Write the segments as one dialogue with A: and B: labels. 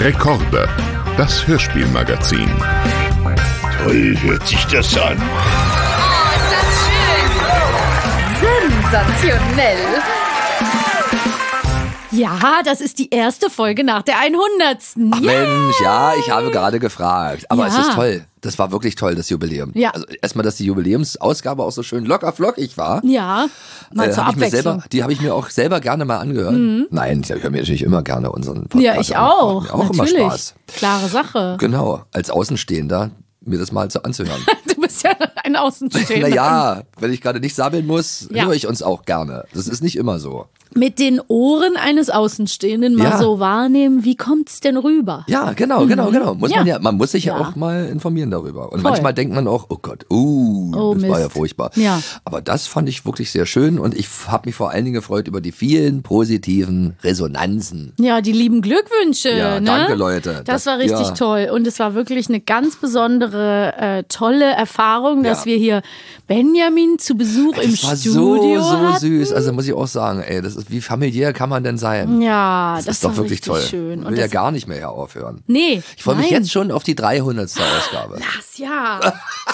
A: Rekorde, das Hörspielmagazin.
B: Toll hört sich das an.
C: Oh, ist das schön. Sensationell. Ja, das ist die erste Folge nach der 100.
D: Ach Mensch, ja, ich habe gerade gefragt. Aber es ist toll. Das war wirklich toll, das Jubiläum.
C: Ja.
D: Also erstmal, dass die Jubiläumsausgabe auch so schön locker flockig war.
C: Ja, mal zur Abwechslung.
D: Die habe ich mir auch selber gerne mal angehört. Nein, ich höre mir natürlich immer gerne unseren Podcast
C: Ja, ich
D: an.
C: auch.
D: Macht mir auch
C: natürlich.
D: immer Spaß.
C: Klare Sache.
D: Genau, als Außenstehender mir das mal so anzuhören.
C: Du bist ja ein Außenstehender.
D: Naja, wenn ich gerade nicht sabbeln muss,
C: Ja.
D: höre ich uns auch gerne. Das ist nicht immer so.
C: Mit den Ohren eines Außenstehenden mal so wahrnehmen, wie kommt's denn rüber?
D: Ja, genau. Man muss sich ja
C: Ja.
D: auch mal informieren darüber. Und
C: Voll.
D: manchmal denkt man auch, oh Gott, das war ja
C: Mist.
D: furchtbar.
C: Ja.
D: Aber das fand ich wirklich sehr schön und ich habe mich vor allen Dingen gefreut über die vielen positiven Resonanzen.
C: Ja, die lieben Glückwünsche.
D: Ja,
C: ne?
D: danke, Leute.
C: Das war richtig
D: ja.
C: toll. Und es war wirklich eine ganz besondere, tolle Erfahrung, dass
D: Ja.
C: wir hier Benjamin zu Besuch im
D: Das war
C: Studio
D: so
C: hatten.
D: süß. Also muss ich auch sagen, ey, das ist, wie familiär kann man denn sein?
C: Ja, das
D: ist doch
C: war
D: wirklich
C: richtig
D: toll.
C: schön.
D: Ich
C: Und
D: will ja
C: das,
D: gar nicht mehr hier aufhören.
C: nee,
D: Ich freue mich
C: nein.
D: jetzt schon auf die 300. Ausgabe.
C: Das ja.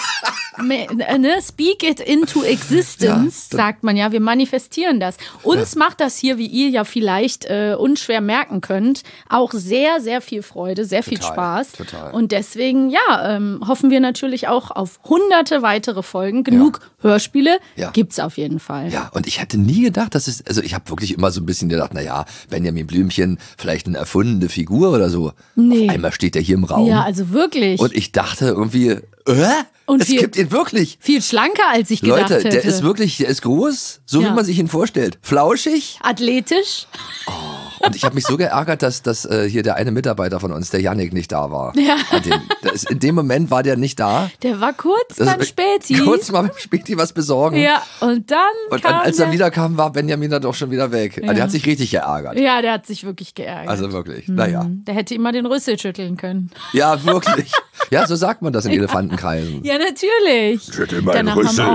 C: Ne? Speak it into existence,
D: Ja,
C: sagt man ja. Wir manifestieren das. Uns macht das hier, wie ihr ja vielleicht unschwer merken könnt, auch sehr, sehr viel Freude, sehr viel
D: Total,
C: Spaß.
D: total.
C: Und deswegen, hoffen wir natürlich auch auf hunderte weitere Folgen. Genug Hörspiele
D: Ja.
C: gibt's auf jeden Fall.
D: Ja, und ich hätte nie gedacht, dass es, also ich habe wirklich immer so ein bisschen gedacht, naja, Benjamin Blümchen, vielleicht eine erfundene Figur oder so.
C: Nee.
D: Auf einmal steht er hier im Raum.
C: Ja, also wirklich.
D: Und ich dachte irgendwie,
C: Und
D: es
C: viel-
D: gibt ihn wirklich.
C: Viel schlanker, als ich gedacht
D: Leute,
C: hätte.
D: der ist wirklich, der ist groß, so
C: Ja.
D: wie man sich ihn vorstellt. Flauschig.
C: athletisch.
D: Und ich habe mich so geärgert, dass hier der eine Mitarbeiter von uns, der Yannick, nicht da war.
C: Ja.
D: In dem Moment war der nicht da.
C: Der war kurz beim Späti.
D: Kurz mal beim Späti was besorgen.
C: Ja, und dann
D: Und
C: kam
D: als er
C: der-
D: wiederkam, war Benjamin dann doch schon wieder weg. Also der hat sich richtig geärgert.
C: Ja, der hat sich wirklich geärgert.
D: Also wirklich, naja.
C: Der hätte immer den Rüssel schütteln können.
D: Ja, wirklich. Ja, so sagt man das in Elefantenkreisen.
C: Ja, natürlich.
B: Schüttel meinen
C: Danach
B: Rüssel.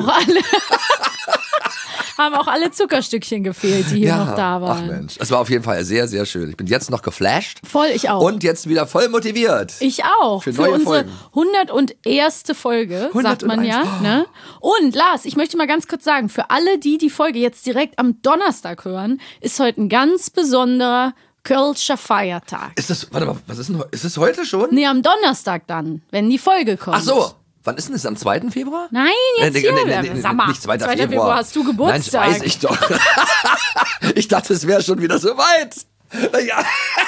C: haben auch alle Zuckerstückchen gefehlt, die hier noch da
D: ach
C: waren.
D: Mensch. Es war auf jeden Fall sehr, sehr schön. Ich bin jetzt noch geflasht.
C: Voll, ich auch.
D: Und jetzt wieder voll motiviert.
C: Ich auch.
D: Für
C: Für
D: neue
C: unsere
D: Folgen.
C: 101. Folge, sagt man
D: 101.
C: ja. Ne? Und Lars, ich möchte mal ganz kurz sagen, für alle, die die Folge jetzt direkt am Donnerstag hören, ist heute ein ganz besonderer Kölscher Feiertag.
D: Ist das, warte mal, was ist denn heute? Ist es heute schon?
C: Nee, am Donnerstag dann, wenn die Folge kommt.
D: Ach so. Wann ist denn das? Am 2. Februar?
C: Nein, jetzt hier. Sag mal,
D: nicht 2.
C: 2.
D: Februar.
C: Februar hast du Geburtstag.
D: Nein, das weiß ich doch. Ich dachte, es wäre schon wieder so weit. Ja,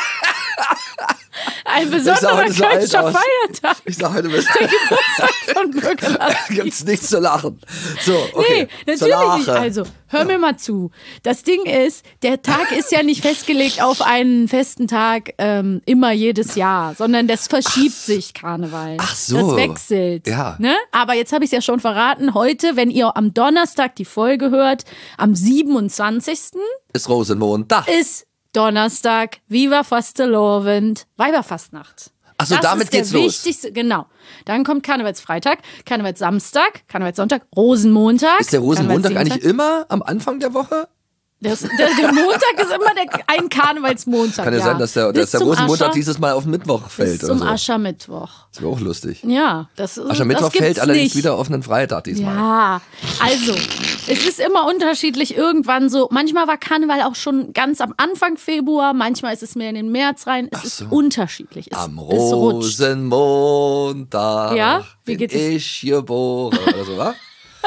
C: Ein
D: ich sah
C: besonderer
D: heute so alt
C: Kölscher
D: aus.
C: Feiertag.
D: Ich sag heute, bis
C: Von Bürger Lasky.
D: gibt's nichts zu lachen. So, okay.
C: Nee,
D: Zur
C: natürlich nicht.
D: Lache.
C: Also, hör mir mal zu. Das Ding ist, der Tag ist ja nicht festgelegt auf einen festen Tag immer jedes Jahr, sondern das verschiebt sich, Karneval.
D: Ach so.
C: Das wechselt.
D: Ja.
C: Ne? Aber jetzt habe ich es ja schon verraten. Heute, wenn ihr am Donnerstag die Folge hört, am 27.
D: Ist Rosenmontag.
C: ist Donnerstag, Viva Fastelovend, Weiberfastnacht.
D: Ach so,
C: Das
D: damit
C: ist der
D: geht's los.
C: wichtigste, genau. Dann kommt Karnevalsfreitag, Karnevalssamstag, Karnevalssonntag, Rosenmontag.
D: Ist der Rosenmontag
C: Karnevalsdienstag.
D: eigentlich immer am Anfang der Woche?
C: Der Montag ist immer ein Karnevalsmontag.
D: Kann ja sein, dass der
C: Bis zum
D: Rosenmontag
C: Ascher-
D: dieses Mal auf Mittwoch fällt
C: bis zum
D: oder so.
C: Aschermittwoch.
D: Das wäre auch lustig.
C: Ja, das
D: Aschermittwoch
C: das gibt's
D: fällt allerdings
C: nicht.
D: wieder auf einen Freitag diesmal.
C: Ja, also, es ist immer unterschiedlich irgendwann so. Manchmal war Karneval auch schon ganz am Anfang Februar, manchmal ist es mehr in den März rein. Es ist unterschiedlich.
D: Am
C: Es rutscht.
D: Rosenmontag
C: Ja? Wie
D: bin
C: geht es?
D: ich geboren oder so, wa?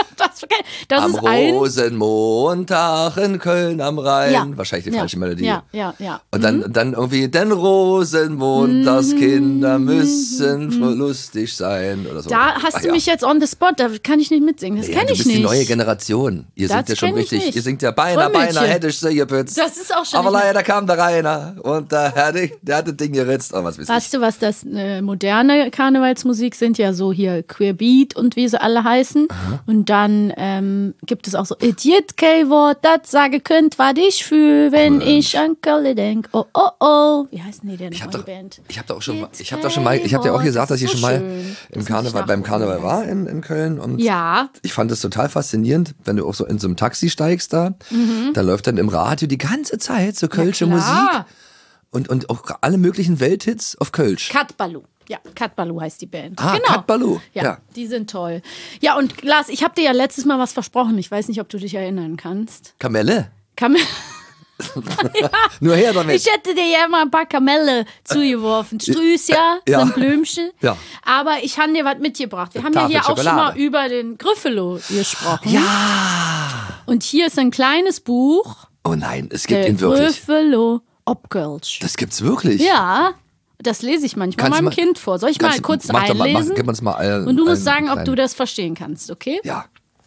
C: Das
D: Am
C: ist ein...
D: Rosenmontag in Köln am Rhein.
C: Ja.
D: Wahrscheinlich die
C: Ja.
D: falsche Melodie.
C: Ja.
D: Und dann irgendwie, denn Rosenmontagskinder müssen lustig sein oder so.
C: Da hast
D: Ach
C: du
D: ja.
C: mich jetzt on the spot, da kann ich nicht mitsingen. Das
D: Ja,
C: kenne
D: du
C: ich
D: bist
C: nicht.
D: die neue Generation. Ihr
C: Das
D: singt ja schon
C: kenn ich
D: richtig.
C: nicht.
D: Ihr singt ja beinahe
C: Trollmännchen.
D: hätte ich sie gepützt.
C: Das ist auch schon
D: Aber
C: nicht mehr-
D: leider kam der Rainer und der hat das Ding geritzt. Oh, was weiß ich.
C: Weißt du, was das moderne Karnevalsmusik sind? Ja so hier Queerbeat und wie sie alle heißen. Und dann gibt es auch so Et jet kein Wort, das sage könnt, was ich fühl, wenn ich an Köln denk. Oh, oh, oh. Wie heißen die denn
D: Ich
C: noch,
D: habe
C: die Band?
D: doch schon mal, ich habe ja auch gesagt, dass ich schon mal im Karneval, beim Karneval war in Köln und
C: Ja.
D: ich fand es total faszinierend, wenn du auch so in so einem Taxi steigst da, da läuft dann im Radio die ganze Zeit so kölsche
C: klar.
D: Musik Und auch alle möglichen Welthits auf Kölsch.
C: Kat Ballou. Ja, Kat Ballou heißt die Band.
D: Ah,
C: genau.
D: Kat Ballou.
C: Ja, die sind toll. Ja, und Lars, ich habe dir ja letztes Mal was versprochen. Ich weiß nicht, ob du dich erinnern kannst.
D: Kamelle?
C: Ja.
D: Nur her damit.
C: Ich hätte dir ja mal ein paar Kamelle zugeworfen. Strüßja,
D: Ja.
C: sind Blümchen.
D: Ja.
C: Aber ich habe dir was mitgebracht. Wir haben ja
D: Tafel
C: hier auch schon
D: Schokolade.
C: mal über den Griffelo gesprochen.
D: Ja.
C: Und hier ist ein kleines Buch.
D: Oh nein, es gibt
C: Der
D: ihn wirklich.
C: Griffelo Obkölsch.
D: Das gibt's wirklich?
C: Ja, das lese ich manchmal
D: Kannst du
C: meinem
D: mal-
C: Kind vor. Soll ich mal
D: Kannst du-
C: kurz
D: mach doch mal,
C: einlesen?
D: gib uns mal allen,
C: Und du musst
D: allen
C: sagen, ob
D: kleinen-
C: du das verstehen kannst, okay?
D: Ja.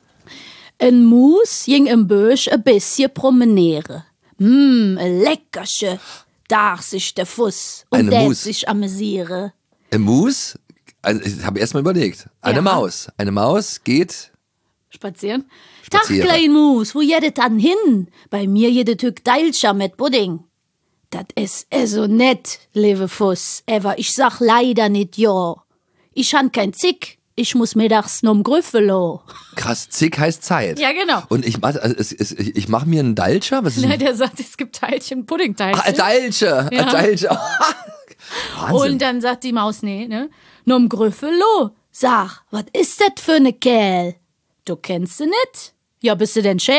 C: Ein Mus ging im Busch ein bisschen promenere. Ein leckersche, da sich der Fuß und
D: Eine
C: der
D: Mus.
C: sich amüsiere.
D: Ein Mus, also ich habe erst mal überlegt. Eine
C: Ja.
D: Maus. Eine Maus geht.
C: Spazieren?
D: Spazieren.
C: Tag, klein Mus, wo jedet dann hin? Bei mir jedet Tück Deilscher mit Pudding. Das ist so nett, liebe Fuß. Aber ich sag leider nicht ja. Ich han kein Zick. Ich muss mittags noch Grüffelo.
D: Krass, zick heißt Zeit.
C: Ja, genau.
D: Und ich mach, ich mach mir einen Dalcher. Was ist
C: Ja,
D: ein
C: der sagt, es gibt Teilchen, Puddingteilchen.
D: ein Dalcher?
C: Ja.
D: Ein Dalcher. Wahnsinn.
C: Und dann sagt die Maus, nee, ne? Nom Grüffelo. Sag, was ist das für ne Kerl? Du kennst sie nicht? Ja, bist du denn Schäl?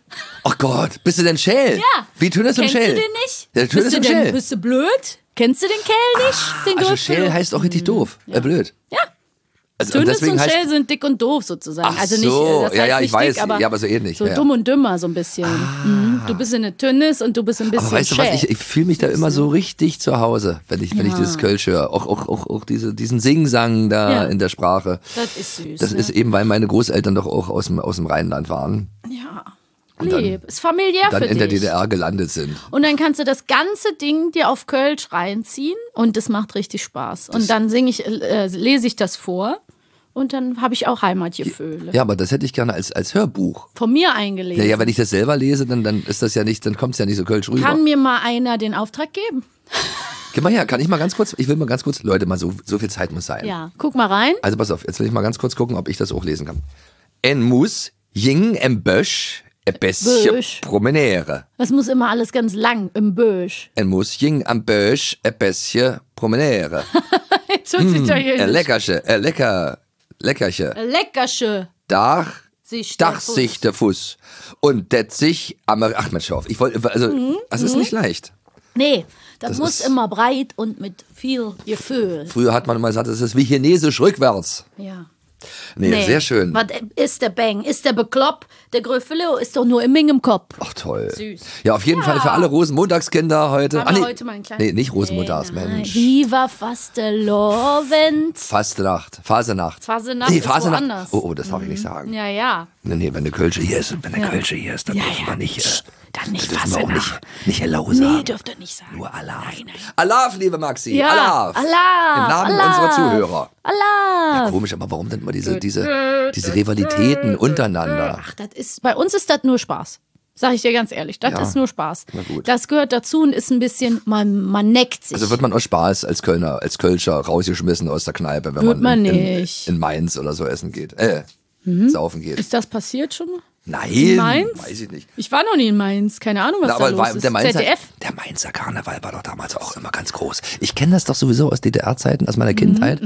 D: Oh Gott, bist du denn Schäl?
C: Ja.
D: Wie Tönes und
C: Kennst
D: Schäl?
C: du den nicht?
D: Ja, Tönes und Schäl.
C: Bist du blöd? Kennst du den Kerl nicht? Den
D: Also
C: Grüffelo?
D: Schäl heißt auch richtig doof. Blöd.
C: Ja.
D: Also, und
C: Tönnis
D: deswegen
C: und
D: heißt,
C: Schäl sind dick und doof sozusagen.
D: Ach
C: also nicht,
D: so,
C: das heißt
D: ja, ja, ich
C: nicht
D: weiß.
C: dick, aber
D: Ja, aber so ähnlich,
C: So
D: ja.
C: dumm und dümmer so ein bisschen. Mhm. Du bist eine Tönnis und du bist ein bisschen
D: aber weißt du was,
C: Schäl.
D: ich fühle mich da immer so richtig zu Hause, wenn ich dieses Kölsch höre. Auch diesen Singsang da
C: Ja.
D: in der Sprache.
C: Das ist süß.
D: Das
C: ne?
D: ist eben, weil meine Großeltern doch auch aus dem Rheinland waren.
C: Ja.
D: Und dann-
C: Lieb. Ist familiär
D: Dann
C: für
D: in der
C: dich.
D: DDR gelandet sind.
C: Und dann kannst du das ganze Ding dir auf Kölsch reinziehen und das macht richtig Spaß. Und dann lese ich das vor und dann habe ich auch Heimatgefühle.
D: Ja, aber das hätte ich gerne als Hörbuch.
C: Von mir eingelesen.
D: Ja, wenn ich das selber lese, dann ist das ja nicht, dann kommt es ja nicht so Kölsch rüber.
C: Kann mir mal einer den Auftrag geben?
D: Gib mal her, kann ich mal ganz kurz, ich will mal ganz kurz, Leute, mal so viel Zeit muss sein.
C: Ja. Guck mal rein.
D: Also pass auf, jetzt will ich mal ganz kurz gucken, ob ich das auch lesen kann. En muss jing em Bösch e bisschen
C: Bösch.
D: promenere.
C: Das muss immer alles ganz lang im Bösch.
D: En muss jing am Bösch e bisschen promenere.
C: Jetzt wird es italienisch.
D: Leckerche.
C: Leckersche.
D: Dach
C: Sich der
D: sich der Fuß. Und det sich am, ach Mensch, hör auf. Ich wollte, also, das ist nicht leicht.
C: Nee, das
D: Das
C: muss
D: ist-
C: immer breit und mit viel Gefühl.
D: Früher hat man immer gesagt, das ist wie Chinesisch rückwärts.
C: Ja.
D: Nee, sehr schön.
C: Was ist der Bang? Ist der Beklopp? Der Gröffelo ist doch nur im im Kopf.
D: Ach toll.
C: Süß.
D: Ja, auf jeden Fall für alle Rosenmontagskinder heute.
C: Haben wir
D: nee,
C: heute mal einen kleinen-
D: nee, nicht Rosenmontags, Mensch.
C: Viva Fastelovend.
D: Fasenacht.
C: Fasenacht
D: Nee,
C: ist
D: Fasenacht.
C: woanders.
D: Oh, das darf ich nicht sagen.
C: Ja, ja.
D: Nee, wenn eine Kölsche hier ist, dann dürfen wir nicht,
C: Dann nicht
D: dürfen wir auch
C: Fasenacht.
D: nicht hello sagen.
C: Nee, dürft ihr nicht sagen.
D: Nur Alaf.
C: Nein.
D: Alaf, liebe Maxi.
C: Ja,
D: Alaf.
C: Alaf.
D: Im Namen
C: Alaf.
D: unserer Zuhörer.
C: Allah.
D: Komisch, aber warum denn immer diese Rivalitäten untereinander?
C: Ach, bei uns ist das nur Spaß. Sag ich dir ganz ehrlich, das
D: Ja.
C: ist nur Spaß.
D: Na gut.
C: Das gehört dazu und ist ein bisschen, man neckt sich.
D: Also wird man aus Spaß als Kölscher rausgeschmissen aus der Kneipe, wenn
C: Wird man
D: in,
C: nicht.
D: in Mainz oder so essen geht. Saufen geht.
C: Ist das passiert schon mal?
D: Nein,
C: Mainz?
D: weiß ich nicht.
C: Ich war noch nie in Mainz. Keine Ahnung, was
D: Na,
C: da
D: aber
C: los ist.
D: der
C: ZDF?
D: Mainzer Karneval war doch damals auch immer ganz groß. Ich kenne das doch sowieso aus DDR-Zeiten, aus meiner Kindheit.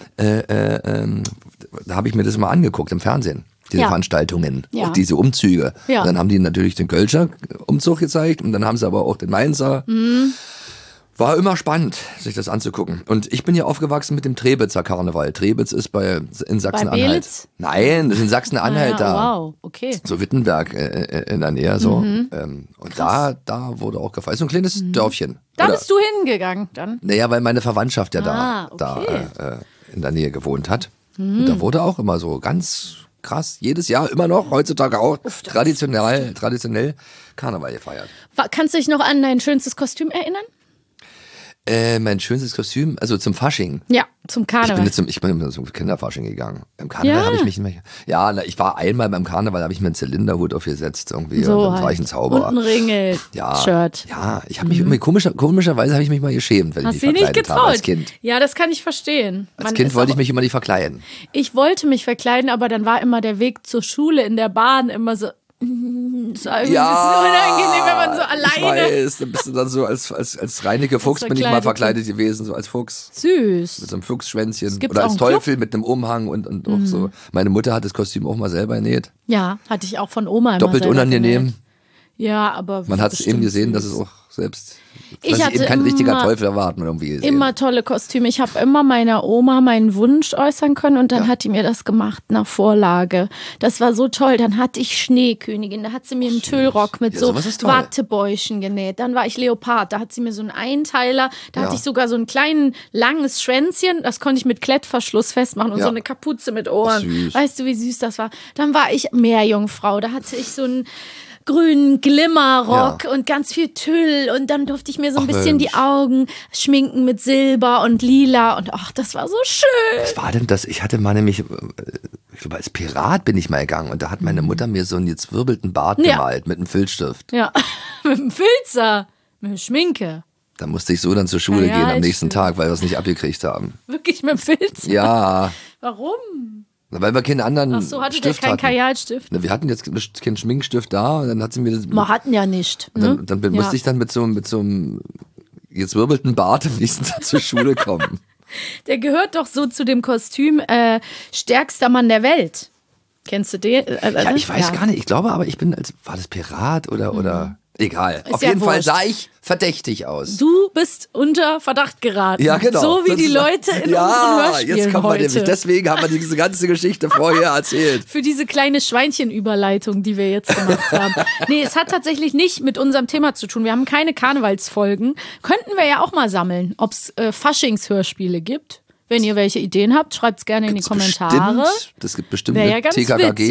D: Da habe ich mir das mal angeguckt im Fernsehen. Diese
C: Ja.
D: Veranstaltungen,
C: Ja.
D: auch diese Umzüge.
C: Ja.
D: Und dann haben die natürlich den Kölscher Umzug gezeigt und dann haben sie aber auch den Mainzer. War immer spannend, sich das anzugucken. Und ich bin ja aufgewachsen mit dem Trebitzer Karneval. Trebitz ist in Sachsen-Anhalt.
C: Belitz?
D: Nein, das ist in Sachsen-Anhalt da.
C: Wow, okay.
D: So Wittenberg in der Nähe so. Und da wurde auch gefeiert. So ein kleines Dörfchen.
C: Da
D: Oder-
C: bist du hingegangen dann.
D: Naja, weil meine Verwandtschaft ja
C: Ah, okay.
D: da in der Nähe gewohnt hat. Und da wurde auch immer so ganz krass, jedes Jahr immer noch, heutzutage auch, traditionell Karneval gefeiert.
C: Kannst du dich noch an dein schönstes Kostüm erinnern?
D: Mein schönstes Kostüm, also zum Fasching.
C: Ja, zum Karneval.
D: Ich bin immer zum Kinderfasching gegangen. Im Karneval
C: Ja.
D: habe ich mich nicht mehr. Ja, ich war einmal beim Karneval, habe ich mir einen Zylinderhut aufgesetzt irgendwie
C: so
D: und dann war
C: halt.
D: ich ein Zauberer.
C: Und ein Ringel-Shirt.
D: Ja, ich habe mich irgendwie komischerweise habe ich mich mal geschämt, wenn
C: Hast
D: ich
C: du
D: mich
C: nicht
D: verkleidet habe
C: getraut?
D: als Kind.
C: Ja, das kann ich verstehen.
D: Als Kind wollte ich mich immer nicht verkleiden.
C: Ich wollte mich verkleiden, aber dann war immer der Weg zur Schule in der Bahn immer so Das war irgendwie ein bisschen unangenehm, wenn man so alleine...
D: Ich weiß, dann bist du dann so als Reineke Fuchs, bin ich mal verkleidet gewesen, so als Fuchs.
C: Süß.
D: Mit so einem Fuchsschwänzchen.
C: Gibt's
D: Oder
C: auch
D: als
C: einen
D: Teufel mit einem Umhang und auch so. Meine Mutter hat das Kostüm auch mal selber genäht.
C: Ja, hatte ich auch von Oma immer
D: Doppelt
C: selber
D: unangenehm.
C: genäht. Ja, aber
D: Man hat es eben gesehen, dass es
C: süß.
D: auch selbst...
C: Ich
D: dass
C: hatte
D: eben kein richtiger
C: immer-
D: Teufel erwarten irgendwie gesehen.
C: Immer tolle Kostüme. Ich habe immer meiner Oma meinen Wunsch äußern können und dann hat die mir das gemacht nach Vorlage. Das war so toll. Dann hatte ich Schneekönigin, da hat sie mir einen Tüllrock mit
D: Ja,
C: so
D: sowas ist toll.
C: Wattebäuschen genäht. Dann war ich Leopard, da hat sie mir so einen Einteiler, da hatte ich sogar so ein kleines langes Schwänzchen, das konnte ich mit Klettverschluss festmachen und
D: Ja.
C: so eine Kapuze mit Ohren.
D: Süß.
C: Weißt du, wie süß das war? Dann war ich Meerjungfrau, da hatte ich so einen grünen Glimmerrock und ganz viel Tüll und dann durfte ich mir so ein bisschen
D: Mensch.
C: die Augen schminken mit Silber und Lila und ach, das war so schön.
D: Was war denn das? Ich hatte mal nämlich, ich glaube, als Pirat bin ich mal gegangen und da hat meine Mutter mir so einen gezwirbelten Bart
C: Ja.
D: gemalt mit einem Filzstift.
C: Ja, mit dem Filzer, mit dem Schminke,
D: Da musste ich so dann zur Schule
C: Ja,
D: gehen am
C: das
D: nächsten
C: stimmt.
D: Tag, weil wir es nicht abgekriegt haben.
C: wirklich mit dem Filzer.
D: Ja,
C: Warum?
D: weil wir keinen anderen
C: Ach so, hatte der
D: Stift
C: keinen
D: hatten.
C: Kajalstift?
D: Ne, wir hatten jetzt keinen Schminkstift da und dann hat sie mir das...
C: Wir hatten ja nicht. Ne?
D: Dann musste ich dann mit so einem gezwirbelten Bart am nächsten Tag zur Schule kommen.
C: Der gehört doch so zu dem Kostüm stärkster Mann der Welt. Kennst du den?
D: Ja, ich weiß gar nicht. Ich glaube aber, ich bin war das Pirat oder egal.
C: Ist
D: Auf
C: ja
D: jeden Fall
C: wurscht.
D: sah ich verdächtig aus.
C: Du bist unter Verdacht geraten.
D: Ja, genau.
C: So wie
D: Das
C: die
D: ist-
C: Leute in
D: ja,
C: unseren Hörspielen
D: jetzt kommen wir
C: heute.
D: nämlich. Deswegen haben wir diese ganze Geschichte vorher erzählt.
C: Für diese kleine Schweinchenüberleitung, die wir jetzt gemacht haben. Nee, es hat tatsächlich nicht mit unserem Thema zu tun. Wir haben keine Karnevalsfolgen. Könnten wir ja auch mal sammeln, ob es Faschingshörspiele gibt. Wenn ihr welche Ideen habt, schreibt es gerne in die Kommentare.
D: Das gibt bestimmt
C: Wär ja
D: eine
C: ganz
D: TKKG
C: witzig.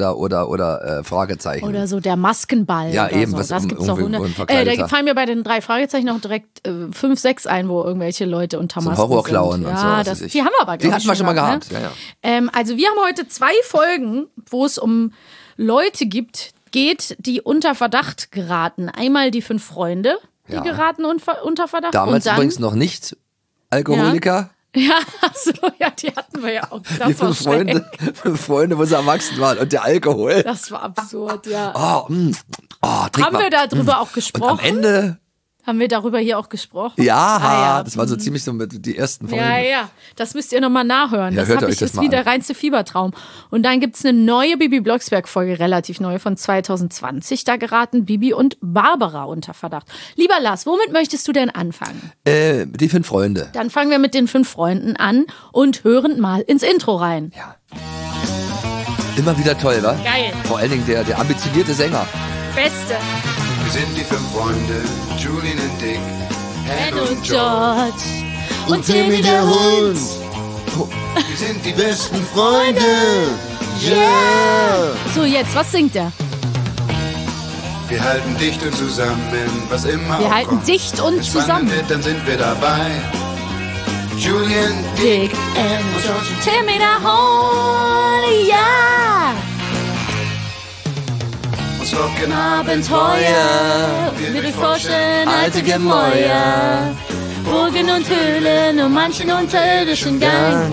D: oder Fragezeichen.
C: Oder so der Maskenball.
D: Ja,
C: oder
D: eben,
C: so.
D: was
C: Das gibt's doch
D: irgendwie
C: hundert.
D: ein Verkleideter.
C: Da fallen mir bei den 3 Fragezeichen noch direkt 5, 6 ein, wo irgendwelche Leute unter
D: So
C: Masken
D: Horrorclown
C: sind.
D: und so,
C: Ja,
D: was weiß ich.
C: die haben wir aber,
D: Die
C: glaub
D: hatten
C: ich,
D: wir schon mal gehabt.
C: Ne?
D: Ja.
C: Also wir haben heute 2 Folgen, wo es um Leute geht, die unter Verdacht geraten. Einmal die 5 Freunde, die
D: Ja.
C: geraten unter Verdacht.
D: Damals
C: und dann,
D: übrigens noch nicht Alkoholiker.
C: Ja, so, ja, die hatten wir ja auch. Das
D: Die
C: war
D: 5 Freunde,
C: schräg.
D: 5 Freunde, wo sie erwachsen waren. Und der Alkohol.
C: Das war absurd, ja.
D: Trink
C: Haben
D: mal.
C: wir darüber auch
D: Und
C: gesprochen?
D: am Ende,
C: Haben wir darüber hier auch gesprochen?
D: ja,
C: ja.
D: das war so ziemlich so mit die ersten Folgen.
C: Ja, das müsst ihr nochmal nachhören.
D: Ja,
C: Das
D: hört
C: habe
D: euch
C: ich
D: das
C: ist
D: mal
C: wie der
D: an.
C: reinste Fiebertraum. Und dann gibt's eine neue Bibi Blocksberg-Folge, relativ neu, von 2020. Da geraten Bibi und Barbara unter Verdacht. Lieber Lars, womit möchtest du denn anfangen?
D: Die 5 Freunde.
C: Dann fangen wir mit den 5 Freunden an und hören mal ins Intro rein.
D: Ja. Immer wieder toll, wa?
C: Geil.
D: Vor allen Dingen der ambitionierte Sänger.
C: Beste.
B: Wir sind die 5 Freunde, Julian und Dick,
C: Ben und George. Und
B: Timmy der Hund. Wir sind die besten Freunde. Yeah!
C: So, jetzt, was singt er?
B: Wir halten dicht und zusammen, was immer
C: Wir
B: auch
C: halten
B: kommt.
C: dicht und
B: Wenn's spannend
C: zusammen.
B: wird, dann sind wir dabei. Julian, Dick,
C: Dick and George. Timmy der Hund, ja.
B: uns locken
C: Abenteuer, wir durchforschen alte Gemäuer, Burgen und Höhlen und manchen unterirdischen Gang.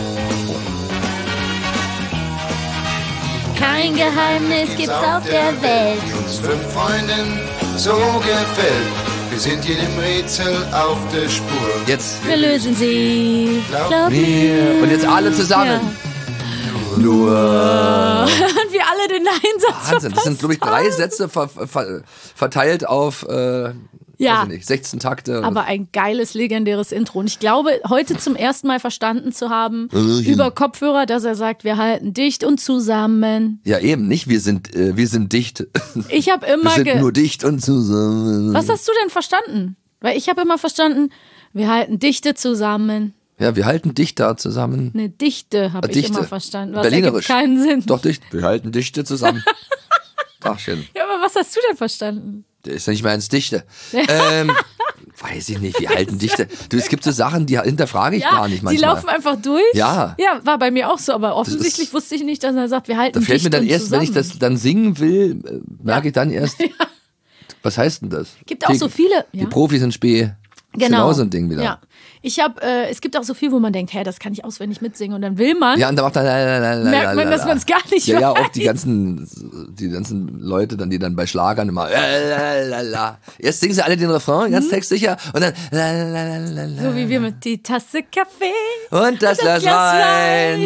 C: Kein Geheimnis gibt's auf der Welt.
B: die uns 5 Freunden so gefällt. Wir sind jedem Rätsel auf der Spur.
D: Jetzt.
C: Wir lösen sie, glaub
D: mir.
C: mir.
D: Und jetzt alle zusammen. Nur.
C: Und wir alle den Einsatz
D: Wahnsinn. Das sind, glaube ich, 3 Sätze verteilt auf
C: Ja.
D: weiß ich nicht, 16 Takte.
C: Aber ein geiles, legendäres Intro. Und ich glaube, heute zum ersten Mal verstanden zu haben, über Kopfhörer, dass er sagt, wir halten dicht und zusammen.
D: Ja, eben nicht. Wir sind dicht.
C: Ich habe
D: Wir
C: immer
D: sind nur dicht und zusammen.
C: Was hast du denn verstanden? Weil ich habe immer verstanden, wir halten Dichte zusammen.
D: Ja, wir halten dicht da zusammen.
C: Eine Dichte habe ich
D: Dichte.
C: immer verstanden. Was
D: Berlinerisch.
C: ergibt keinen Sinn.
D: Doch dicht. Wir halten dichte zusammen. Ach, schön.
C: Ja, aber was hast du denn verstanden?
D: Der ist ja nicht mehr ins Dichte. Weiß ich nicht, wir halten Dichte. Du, es gibt so Sachen, die hinterfrage ich gar nicht
C: die
D: manchmal.
C: laufen einfach durch.
D: Ja.
C: Ja, war bei mir auch so, aber offensichtlich wusste ich nicht, dass er sagt, wir halten
D: Da fällt
C: dicht
D: mir dann
C: und
D: erst,
C: zusammen.
D: wenn ich das dann singen will, merke ich dann erst, was heißt denn das?
C: Gibt auch so viele.
D: Die
C: Ja.
D: Profis sind spät. Genau so ein Ding wieder.
C: Ja. Es gibt auch so viel, wo man denkt, das kann ich auswendig mitsingen und dann will man.
D: Ja, und dann macht dann
C: merkt man, dass man es gar nicht
D: ja,
C: weiß.
D: Ja, auch die ganzen Leute, die dann bei Schlagern immer Erst singen sie alle den Refrain, ganz textsicher, und dann
C: so wie wir mit die Tasse Kaffee
D: und das Glas Wein.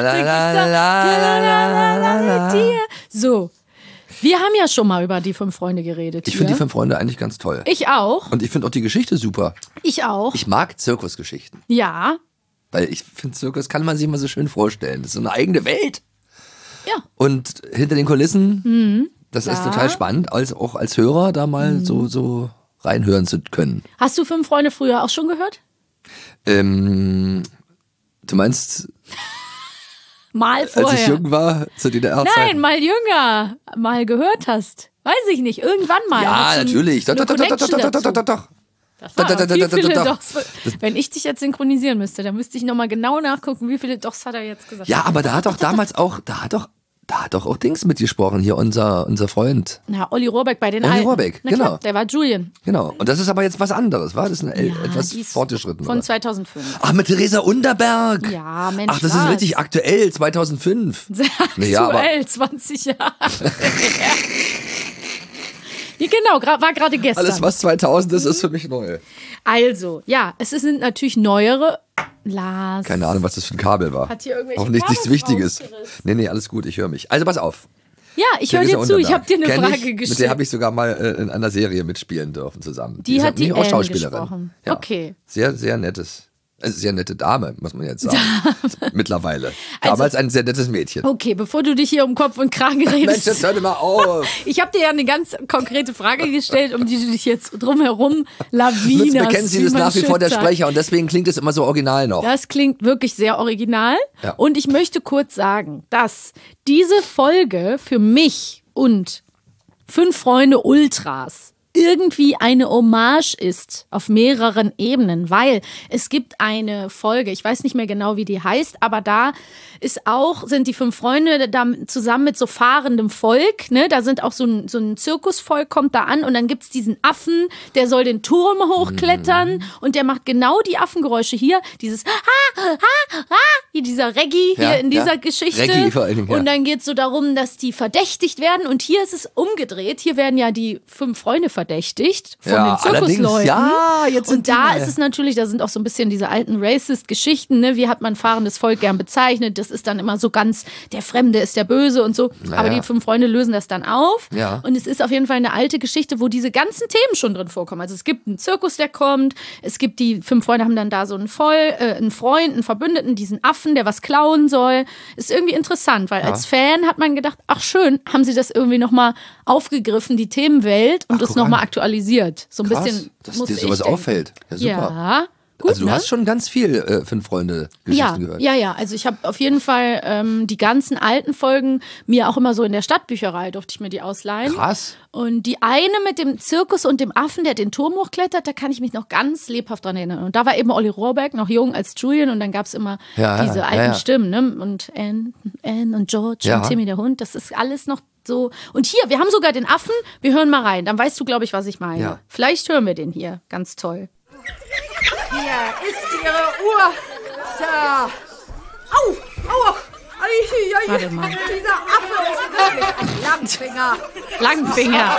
C: So. Wir haben ja schon mal über die 5 Freunde geredet.
D: Ich finde die 5 Freunde eigentlich ganz toll.
C: Ich auch.
D: Und ich finde auch die Geschichte super.
C: Ich auch.
D: Ich mag Zirkusgeschichten.
C: Ja.
D: Weil ich finde, Zirkus kann man sich mal so schön vorstellen. Das ist so eine eigene Welt.
C: Ja.
D: Und hinter den Kulissen, das ist total spannend, auch als Hörer da mal so reinhören zu können.
C: Hast du 5 Freunde früher auch schon gehört?
D: Du meinst...
C: Mal vorher.
D: Als ich jung war, zu DDR-Zeiten?
C: Nein, mal jünger. Mal gehört hast. Weiß ich nicht. Irgendwann mal.
D: Ja, natürlich. Doch.
C: Das war wie viele Dochs. Wenn ich dich jetzt synchronisieren müsste, dann müsste ich nochmal genau nachgucken, wie viele Dochs hat er jetzt gesagt.
D: Ja, aber da hat doch damals auch, da hat doch auch Dings mitgesprochen, hier unser Freund.
C: Ja, Olli Rohrbeck bei den
D: Olli
C: Alten.
D: Rohrbeck,
C: Na
D: genau.
C: Klar, der war Julian.
D: Genau. Und das ist aber jetzt was anderes, war? Das ist etwas
C: die ist
D: fortgeschritten.
C: Von
D: oder?
C: 2005.
D: Ach, mit Theresa Unterberg.
C: Ja, Mensch.
D: Ach, das ist richtig aktuell, 2005.
C: Aktuell, 20 Jahre. Ja, genau, war gerade gestern.
D: Alles, was 2000 ist für mich neu.
C: Also, ja, sind natürlich neuere. Lars.
D: Keine Ahnung, was das für ein Kabel war.
C: Hat hier irgendwelche
D: Hoffentlich nichts
C: Kabel
D: Wichtiges.
C: rausgerissen.
D: Nee, alles gut, ich höre mich. Also pass auf.
C: Ja, ich höre dir zu. Ich habe dir eine Frage gestellt.
D: Mit der habe ich sogar mal in einer Serie mitspielen dürfen zusammen.
C: Die hat die
D: auch
C: Ellen
D: Schauspielerin.
C: gesprochen.
D: Ja.
C: Okay.
D: Sehr, sehr nettes. Sehr nette Dame, muss man jetzt sagen. Mittlerweile. Damals ein sehr nettes Mädchen.
C: Okay, bevor du dich hier um Kopf und Kragen
D: Mensch,
C: redest.
D: jetzt hör dir mal auf.
C: Ich habe dir ja eine ganz konkrete Frage gestellt, um die du dich jetzt drumherum lawinierst.
D: Mit Mackenzie ist nach wie vor der Sprecher und deswegen klingt es immer so original noch.
C: Das klingt wirklich sehr original.
D: Ja.
C: Und ich möchte kurz sagen, dass diese Folge für mich und 5 Freunde Ultras irgendwie eine Hommage ist auf mehreren Ebenen, weil es gibt eine Folge, ich weiß nicht mehr genau, wie die heißt, aber da sind die 5 Freunde da zusammen mit so fahrendem Volk, ne? Da sind auch so ein Zirkusvolk kommt da an und dann gibt's diesen Affen, der soll den Turm hochklettern und der macht genau die Affengeräusche hier, dieses wie dieser Reggae hier in dieser Geschichte.
D: Reggae vor allen Dingen, ja.
C: Und dann geht's so darum, dass die verdächtigt werden und hier ist es umgedreht, hier werden ja die 5 Freunde verdächtigt von den Zirkusleuten.
D: Ja, jetzt sind
C: und da ist es natürlich, da sind auch so ein bisschen diese alten Racist-Geschichten, ne? Wie hat man fahrendes Volk gern bezeichnet? Das ist dann immer so ganz, der Fremde ist der Böse und so.
D: Naja.
C: Aber die 5 Freunde lösen das dann auf.
D: Ja.
C: Und es ist auf jeden Fall eine alte Geschichte, wo diese ganzen Themen schon drin vorkommen. Also es gibt einen Zirkus, der kommt. Es gibt die 5 Freunde haben dann da so einen Freund, einen Verbündeten, diesen Affen, der was klauen soll. Ist irgendwie interessant, weil als Fan hat man gedacht, ach schön, haben sie das irgendwie nochmal aufgegriffen, die Themenwelt und das nochmal aktualisiert. So ein
D: Krass,
C: bisschen,
D: dass
C: musste
D: dir sowas
C: ich denken.
D: auffällt. Ja, super.
C: Ja, gut,
D: Also du hast schon ganz viel 5 Freunde-Geschichten gehört.
C: Ja. Also ich habe auf jeden Fall die ganzen alten Folgen mir auch immer so in der Stadtbücherei durfte ich mir die ausleihen.
D: Krass.
C: Und die eine mit dem Zirkus und dem Affen, der den Turm hochklettert, da kann ich mich noch ganz lebhaft dran erinnern. Und da war eben Olli Rohrbeck noch jung als Julian und dann gab es immer diese alten Stimmen, ne? Und Anne und George und Timmy der Hund, das ist alles noch so. Und hier, wir haben sogar den Affen, wir hören mal rein, dann weißt du, glaube ich, was ich meine.
D: Ja.
C: Vielleicht hören wir den hier, ganz toll.
E: Hier ist Ihre Uhr, Sir. Au, au, ai,
C: Warte mal.
E: dieser Affe ist wirklich ein Langfinger.
C: Langfinger.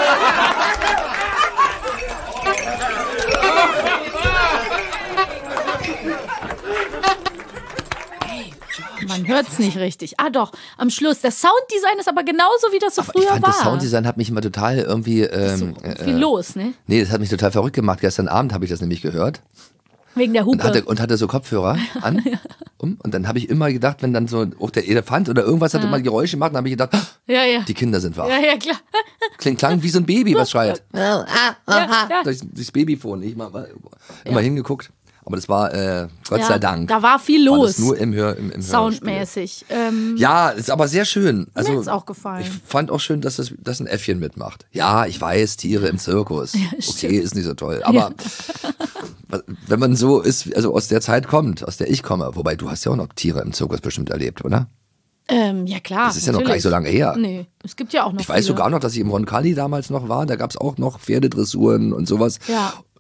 C: Man hört's nicht richtig. Ah doch, am Schluss. Das Sounddesign ist aber genauso, wie das so früher
D: Ich fand,
C: war.
D: das Sounddesign hat mich immer total irgendwie...
C: so viel los, ne?
D: Nee, das hat mich total verrückt gemacht. Gestern Abend habe ich das nämlich gehört.
C: Wegen der Hupe.
D: Und hatte so Kopfhörer an. Und dann habe ich immer gedacht, wenn dann so auch der Elefant oder irgendwas hat immer Geräusche gemacht, dann habe ich gedacht,
C: Ja.
D: die Kinder sind wach.
C: Ja, klar.
D: Klang wie so ein Baby, was schreit.
C: Ja.
D: Durchs Babyphone. Ich immer hingeguckt. Aber das war, Gott sei Dank.
C: Da war viel
D: War
C: los.
D: das nur im Hörspiel.
C: Soundmäßig.
D: Ja, ist aber sehr schön. Also,
C: Mir hat's auch gefallen.
D: Ich fand auch schön, dass ein Äffchen mitmacht. Ja, ich weiß, Tiere im Zirkus. Okay, ist nicht so toll. Aber wenn man so ist, also aus der Zeit kommt, aus der ich komme, wobei du hast ja auch noch Tiere im Zirkus bestimmt erlebt, oder?
C: Ja, klar.
D: Das ist ja noch gar nicht so lange her.
C: Nee, es gibt ja auch noch
D: Ich weiß
C: viele.
D: sogar noch, dass ich im Roncalli damals noch war. Da gab es auch noch Pferdedressuren und sowas.
C: Ja.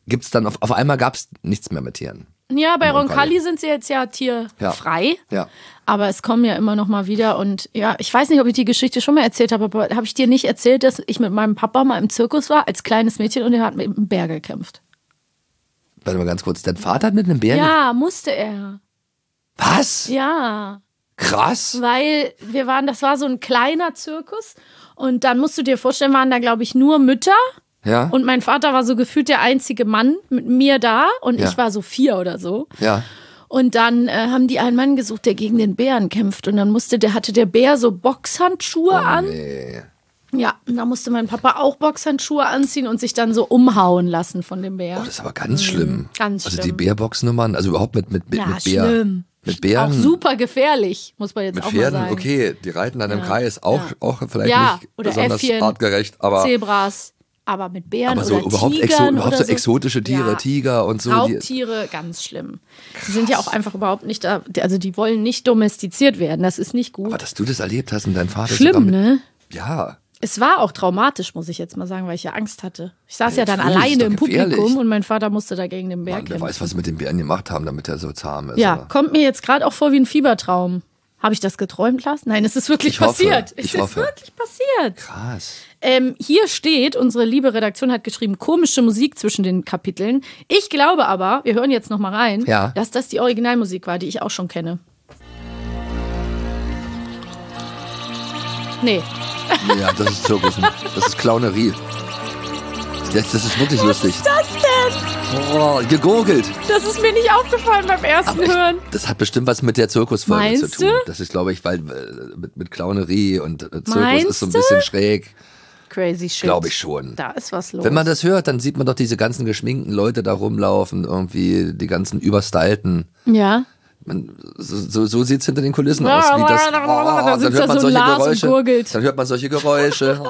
D: gibt's dann auf einmal gab's nichts mehr mit Tieren.
C: Ja, bei Roncalli sind sie jetzt ja tierfrei.
D: Ja.
C: Aber es kommen ja immer noch mal wieder. Und ja, ich weiß nicht, ob ich die Geschichte schon mal erzählt habe, aber habe ich dir nicht erzählt, dass ich mit meinem Papa mal im Zirkus war, als kleines Mädchen, und er hat mit einem Bär gekämpft.
D: Warte mal ganz kurz, dein Vater hat mit einem Bär
C: Ja, musste er.
D: Was?
C: Ja.
D: Krass.
C: Weil das war so ein kleiner Zirkus. Und dann musst du dir vorstellen, waren da, glaube ich, nur Mütter.
D: Ja.
C: Und mein Vater war so gefühlt der einzige Mann mit mir da. Und
D: Ja.
C: ich war so 4 oder so.
D: Ja.
C: Und dann haben die einen Mann gesucht, der gegen den Bären kämpft. Und dann hatte der Bär so Boxhandschuhe an.
D: Nee.
C: Ja, und da musste mein Papa auch Boxhandschuhe anziehen und sich dann so umhauen lassen von dem Bär.
D: Oh, das ist aber ganz schlimm.
C: Ganz
D: also
C: schlimm.
D: die Bärboxnummern, also überhaupt mit Bär.
C: Schlimm.
D: Mit Bären.
C: Auch super gefährlich, muss man jetzt
D: Mit
C: auch
D: Pferden,
C: mal sagen.
D: okay, die reiten dann im Kreis, auch vielleicht
C: Ja,
D: nicht
C: oder
D: besonders
C: Äffchen,
D: artgerecht, aber
C: Zebras, aber mit Bären
D: so
C: oder
D: überhaupt,
C: Tigern
D: überhaupt
C: oder
D: so exotische Tiere,
C: Ja.
D: Tiger und so.
C: Raubtiere, ganz schlimm. Die sind ja auch einfach überhaupt nicht da, also die wollen nicht domestiziert werden, das ist nicht gut.
D: Aber dass du das erlebt hast und dein Vater
C: Schlimm,
D: sogar mit,
C: ne?
D: Ja.
C: Es war auch traumatisch, muss ich jetzt mal sagen, weil ich ja Angst hatte. Ich saß ja dann
D: natürlich, ist
C: alleine
D: doch
C: im
D: gefährlich.
C: Publikum und mein Vater musste da gegen den Bär
D: Mann, wer
C: kämpfen.
D: weiß, was sie mit den Bären gemacht haben, damit er so zahm ist.
C: Ja,
D: oder?
C: kommt mir jetzt gerade auch vor wie ein Fiebertraum. Habe ich das geträumt lassen? Nein, es ist wirklich
D: Ich hoffe,
C: passiert.
D: ich
C: Es
D: hoffe.
C: ist wirklich passiert.
D: Krass.
C: Hier steht, unsere liebe Redaktion hat geschrieben, komische Musik zwischen den Kapiteln. Ich glaube aber, wir hören jetzt noch mal rein,
D: Ja.
C: dass das die Originalmusik war, die ich auch schon kenne. Nee.
D: Ja, das ist Zirkus. Das ist Clownerie. Das ist wirklich lustig.
C: Was ist das denn?
D: Oh, gegurgelt.
C: Das ist mir nicht aufgefallen beim ersten Hören.
D: Das hat bestimmt was mit der Zirkusfolge
C: Meinst
D: zu tun.
C: du?
D: Das ist, glaube ich, weil mit Clownerie und Zirkus
C: Meinst
D: ist so ein
C: du?
D: bisschen schräg.
C: Crazy shit.
D: Glaube ich schon.
C: Da ist was los.
D: Wenn man das hört, dann sieht man doch diese ganzen geschminkten Leute da rumlaufen, irgendwie die ganzen überstylten.
C: Ja.
D: So sieht es hinter den Kulissen aus.
C: Da
D: Wie das,
C: sitzt
D: dann
C: da
D: hört man
C: so
D: solche
C: Lars und
D: Geräusche.
C: gurgelt.
D: Dann hört man solche Geräusche.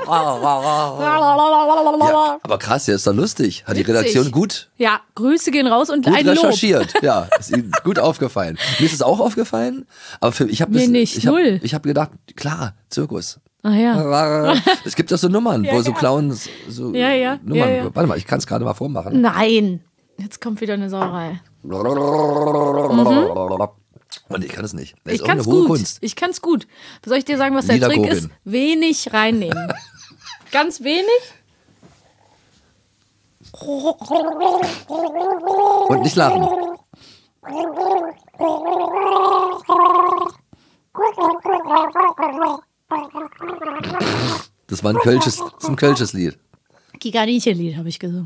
D: Ja, aber krass, der ist doch lustig. Hat die
C: Witzig.
D: Redaktion gut
C: Ja, Grüße gehen raus und ein Lob.
D: recherchiert. Ja, ist Ihnen gut aufgefallen. Mir ist es auch aufgefallen, aber ich habe
C: Mir nicht, null.
D: Ich habe gedacht, klar, Zirkus.
C: Ah ja.
D: Es gibt doch so Nummern, wo so Clowns so
C: Ja.
D: Nummern.
C: Ja.
D: Warte mal, ich kann es gerade mal vormachen.
C: Nein. Jetzt kommt wieder eine Sauerei.
D: Und ich kann es nicht. Das
C: Ich
D: ist auch
C: kann's
D: eine hohe
C: gut.
D: Kunst.
C: Ich kann's gut. Soll ich dir sagen, was der
D: Lila
C: Trick
D: Gurgeln.
C: ist? Wenig reinnehmen. Ganz wenig.
D: Und nicht lachen. Das war ein kölsches Lied.
C: Kikaninchen-Lied habe ich gesungen.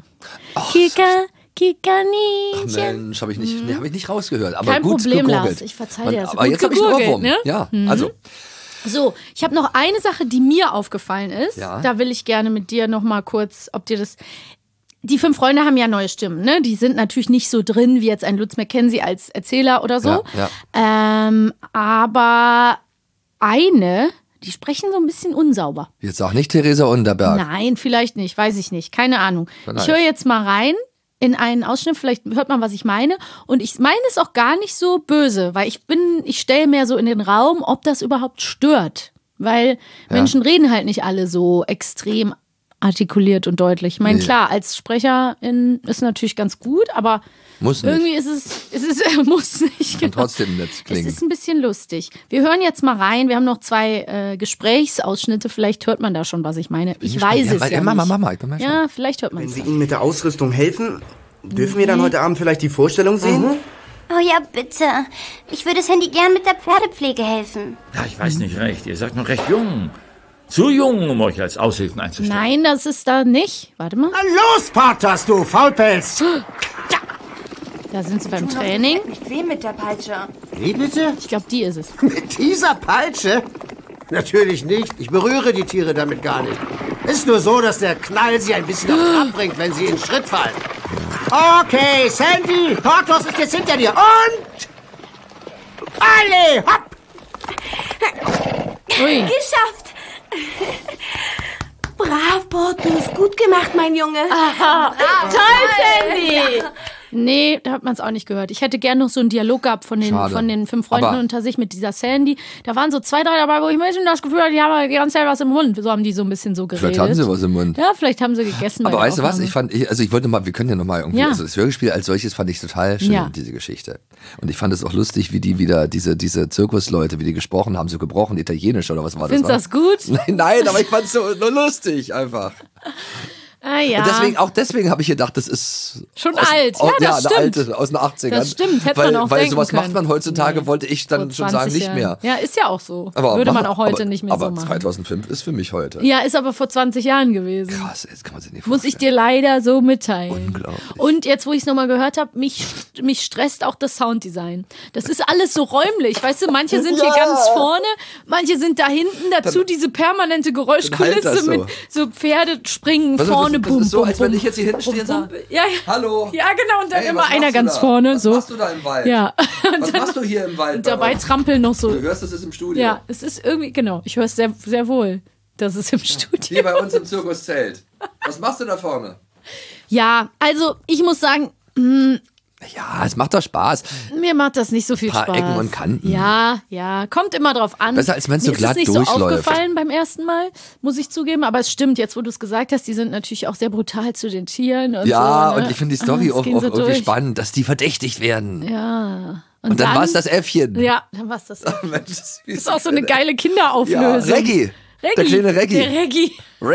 C: Kikaninchen.
D: Mensch, habe ich nicht rausgehört. Aber
C: Kein
D: gut
C: Problem,
D: gegurgelt.
C: Lars. Ich verzeih dir das.
D: Aber
C: Gut
D: jetzt habe ich einen
C: gegurgelt,
D: Ohrwurm.
C: ne?
D: Ja, also.
C: So, ich habe noch eine Sache, die mir aufgefallen ist.
D: Ja.
C: Da will ich gerne mit dir noch mal kurz, ob dir das... Die 5 Freunde haben ja neue Stimmen, ne? Die sind natürlich nicht so drin wie jetzt ein Lutz McKenzie als Erzähler oder so.
D: Ja.
C: Aber eine, die sprechen so ein bisschen unsauber.
D: Jetzt auch nicht Theresa Unterberg.
C: Nein, vielleicht nicht, weiß ich nicht, keine Ahnung.
D: Vielleicht.
C: Ich höre jetzt mal rein in einen Ausschnitt, vielleicht hört man, was ich meine. Und ich meine es auch gar nicht so böse, weil ich stelle mir so in den Raum, ob das überhaupt stört. Weil Menschen reden halt nicht alle so extrem artikuliert und deutlich. Ich meine, klar, als Sprecherin ist natürlich ganz gut, aber
D: Muss nicht.
C: irgendwie ist es muss nicht.
D: Kann
C: Genau.
D: trotzdem nett
C: Es
D: klingen.
C: ist ein bisschen lustig. Wir hören jetzt mal rein. Wir haben noch 2 Gesprächsausschnitte. Vielleicht hört man da schon, was ich meine. Ich weiß es ja
D: Mama,
C: nicht.
D: Mama, ich bin mal
C: Ja, vielleicht hört man
F: Wenn
C: es.
F: Sie Ihnen mit der Ausrüstung helfen, dürfen wir dann heute Abend vielleicht die Vorstellung sehen?
G: Oh ja, bitte. Ich würde Sandy gern mit der Pferdepflege helfen.
H: Ja, ich weiß nicht recht. Ihr seid noch recht jung. Zu jung, um euch als Aushilfen einzustellen.
C: Nein, das ist da nicht. Warte mal.
I: Los, Patas, du Faulpelz!
C: Da sind sie beim Training.
G: Nicht weh mit der Peitsche.
I: Wie bitte?
C: Ich glaube, die ist es.
I: Mit dieser Peitsche? Natürlich nicht. Ich berühre die Tiere damit gar nicht. Ist nur so, dass der Knall sie ein bisschen auf Trab bringt, wenn sie in Schritt fallen. Okay, Sandy, Portos ist jetzt hinter dir. Und... alle, hopp!
C: Ui.
E: Geschafft! Brav, Portus. Gut gemacht, mein Junge.
C: Toll, Sandy. Nee, da hat man es auch nicht gehört. Ich hätte gerne noch so einen Dialog gehabt von den 5 Freunden
D: Aber
C: unter sich mit dieser Sandy. Da waren so 2, 3 dabei, wo ich mir schon das Gefühl hatte, die haben die ganze Zeit was im Mund. So haben die so ein bisschen so geredet.
D: Vielleicht hatten sie was im Mund.
C: Ja, vielleicht haben sie gegessen.
D: Aber weißt du was? Ich wollte mal, wir können ja nochmal irgendwie, also das Hörspiel als solches fand ich total schön, diese Geschichte. Und ich fand es auch lustig, wie die wieder, diese Zirkusleute, wie die gesprochen haben, so gebrochen Italienisch oder was war das?
C: Findest du das gut?
D: Nein, aber ich fand es so nur lustig einfach.
C: Ah, ja.
D: Und deswegen habe ich gedacht, das ist
C: schon alt. Ja, das stimmt.
D: Alte, aus den 80ern.
C: Das stimmt, hätte man auch
D: weil
C: denken
D: sowas
C: können.
D: macht man heutzutage, wollte ich dann schon sagen, nicht mehr.
C: Ja, ist ja auch so.
D: Aber
C: würde man auch heute nicht mehr so machen.
D: Aber 2005 ist für mich heute.
C: Ja, ist aber vor 20 Jahren gewesen.
D: Krass, jetzt kann man sich nicht vorstellen.
C: Muss ich dir leider so mitteilen.
D: Unglaublich.
C: Und jetzt, wo ich es nochmal gehört habe, mich stresst auch das Sounddesign. Das ist alles so räumlich. Weißt du, manche sind hier ganz vorne, manche sind da hinten. Dazu diese permanente Geräuschkulisse mit so Pferde springen vorne,
D: das ist so, als wenn ich jetzt hier hinten stehe und sage,
C: ja.
D: Hallo.
C: Ja, genau, und dann
D: hey,
C: immer einer ganz vorne.
D: Was machst du da im Wald?
C: Ja.
D: Was machst du hier im Wald?
C: Und dabei trampeln noch so.
D: Du hörst, das ist im Studio.
C: Ja, es ist irgendwie, genau, ich höre es sehr, sehr wohl. Das ist im Studio.
D: Hier bei uns im Zirkuszelt. Was machst du da vorne?
C: Ja, also ich muss sagen,
D: ja, es macht doch Spaß.
C: mir macht das nicht so viel Spaß.
D: Ecken und Kanten.
C: Ja, kommt immer drauf an.
D: Besser, als wenn es so glatt
C: durchläuft. Mir ist es nicht so
D: durchläuft.
C: aufgefallen beim ersten Mal, muss ich zugeben. Aber es stimmt, jetzt wo du es gesagt hast, die sind natürlich auch sehr brutal zu den Tieren. Und
D: ja,
C: so, ne?
D: und ich finde die Story auch irgendwie spannend, dass die verdächtig werden.
C: Ja.
D: Und dann war es das Äffchen.
C: Ja, dann war es das Äffchen.
D: Mensch,
C: das ist auch so eine geile Kinderauflösung.
D: Ja, Reggie. Der kleine Reggie.
C: Der Reggie.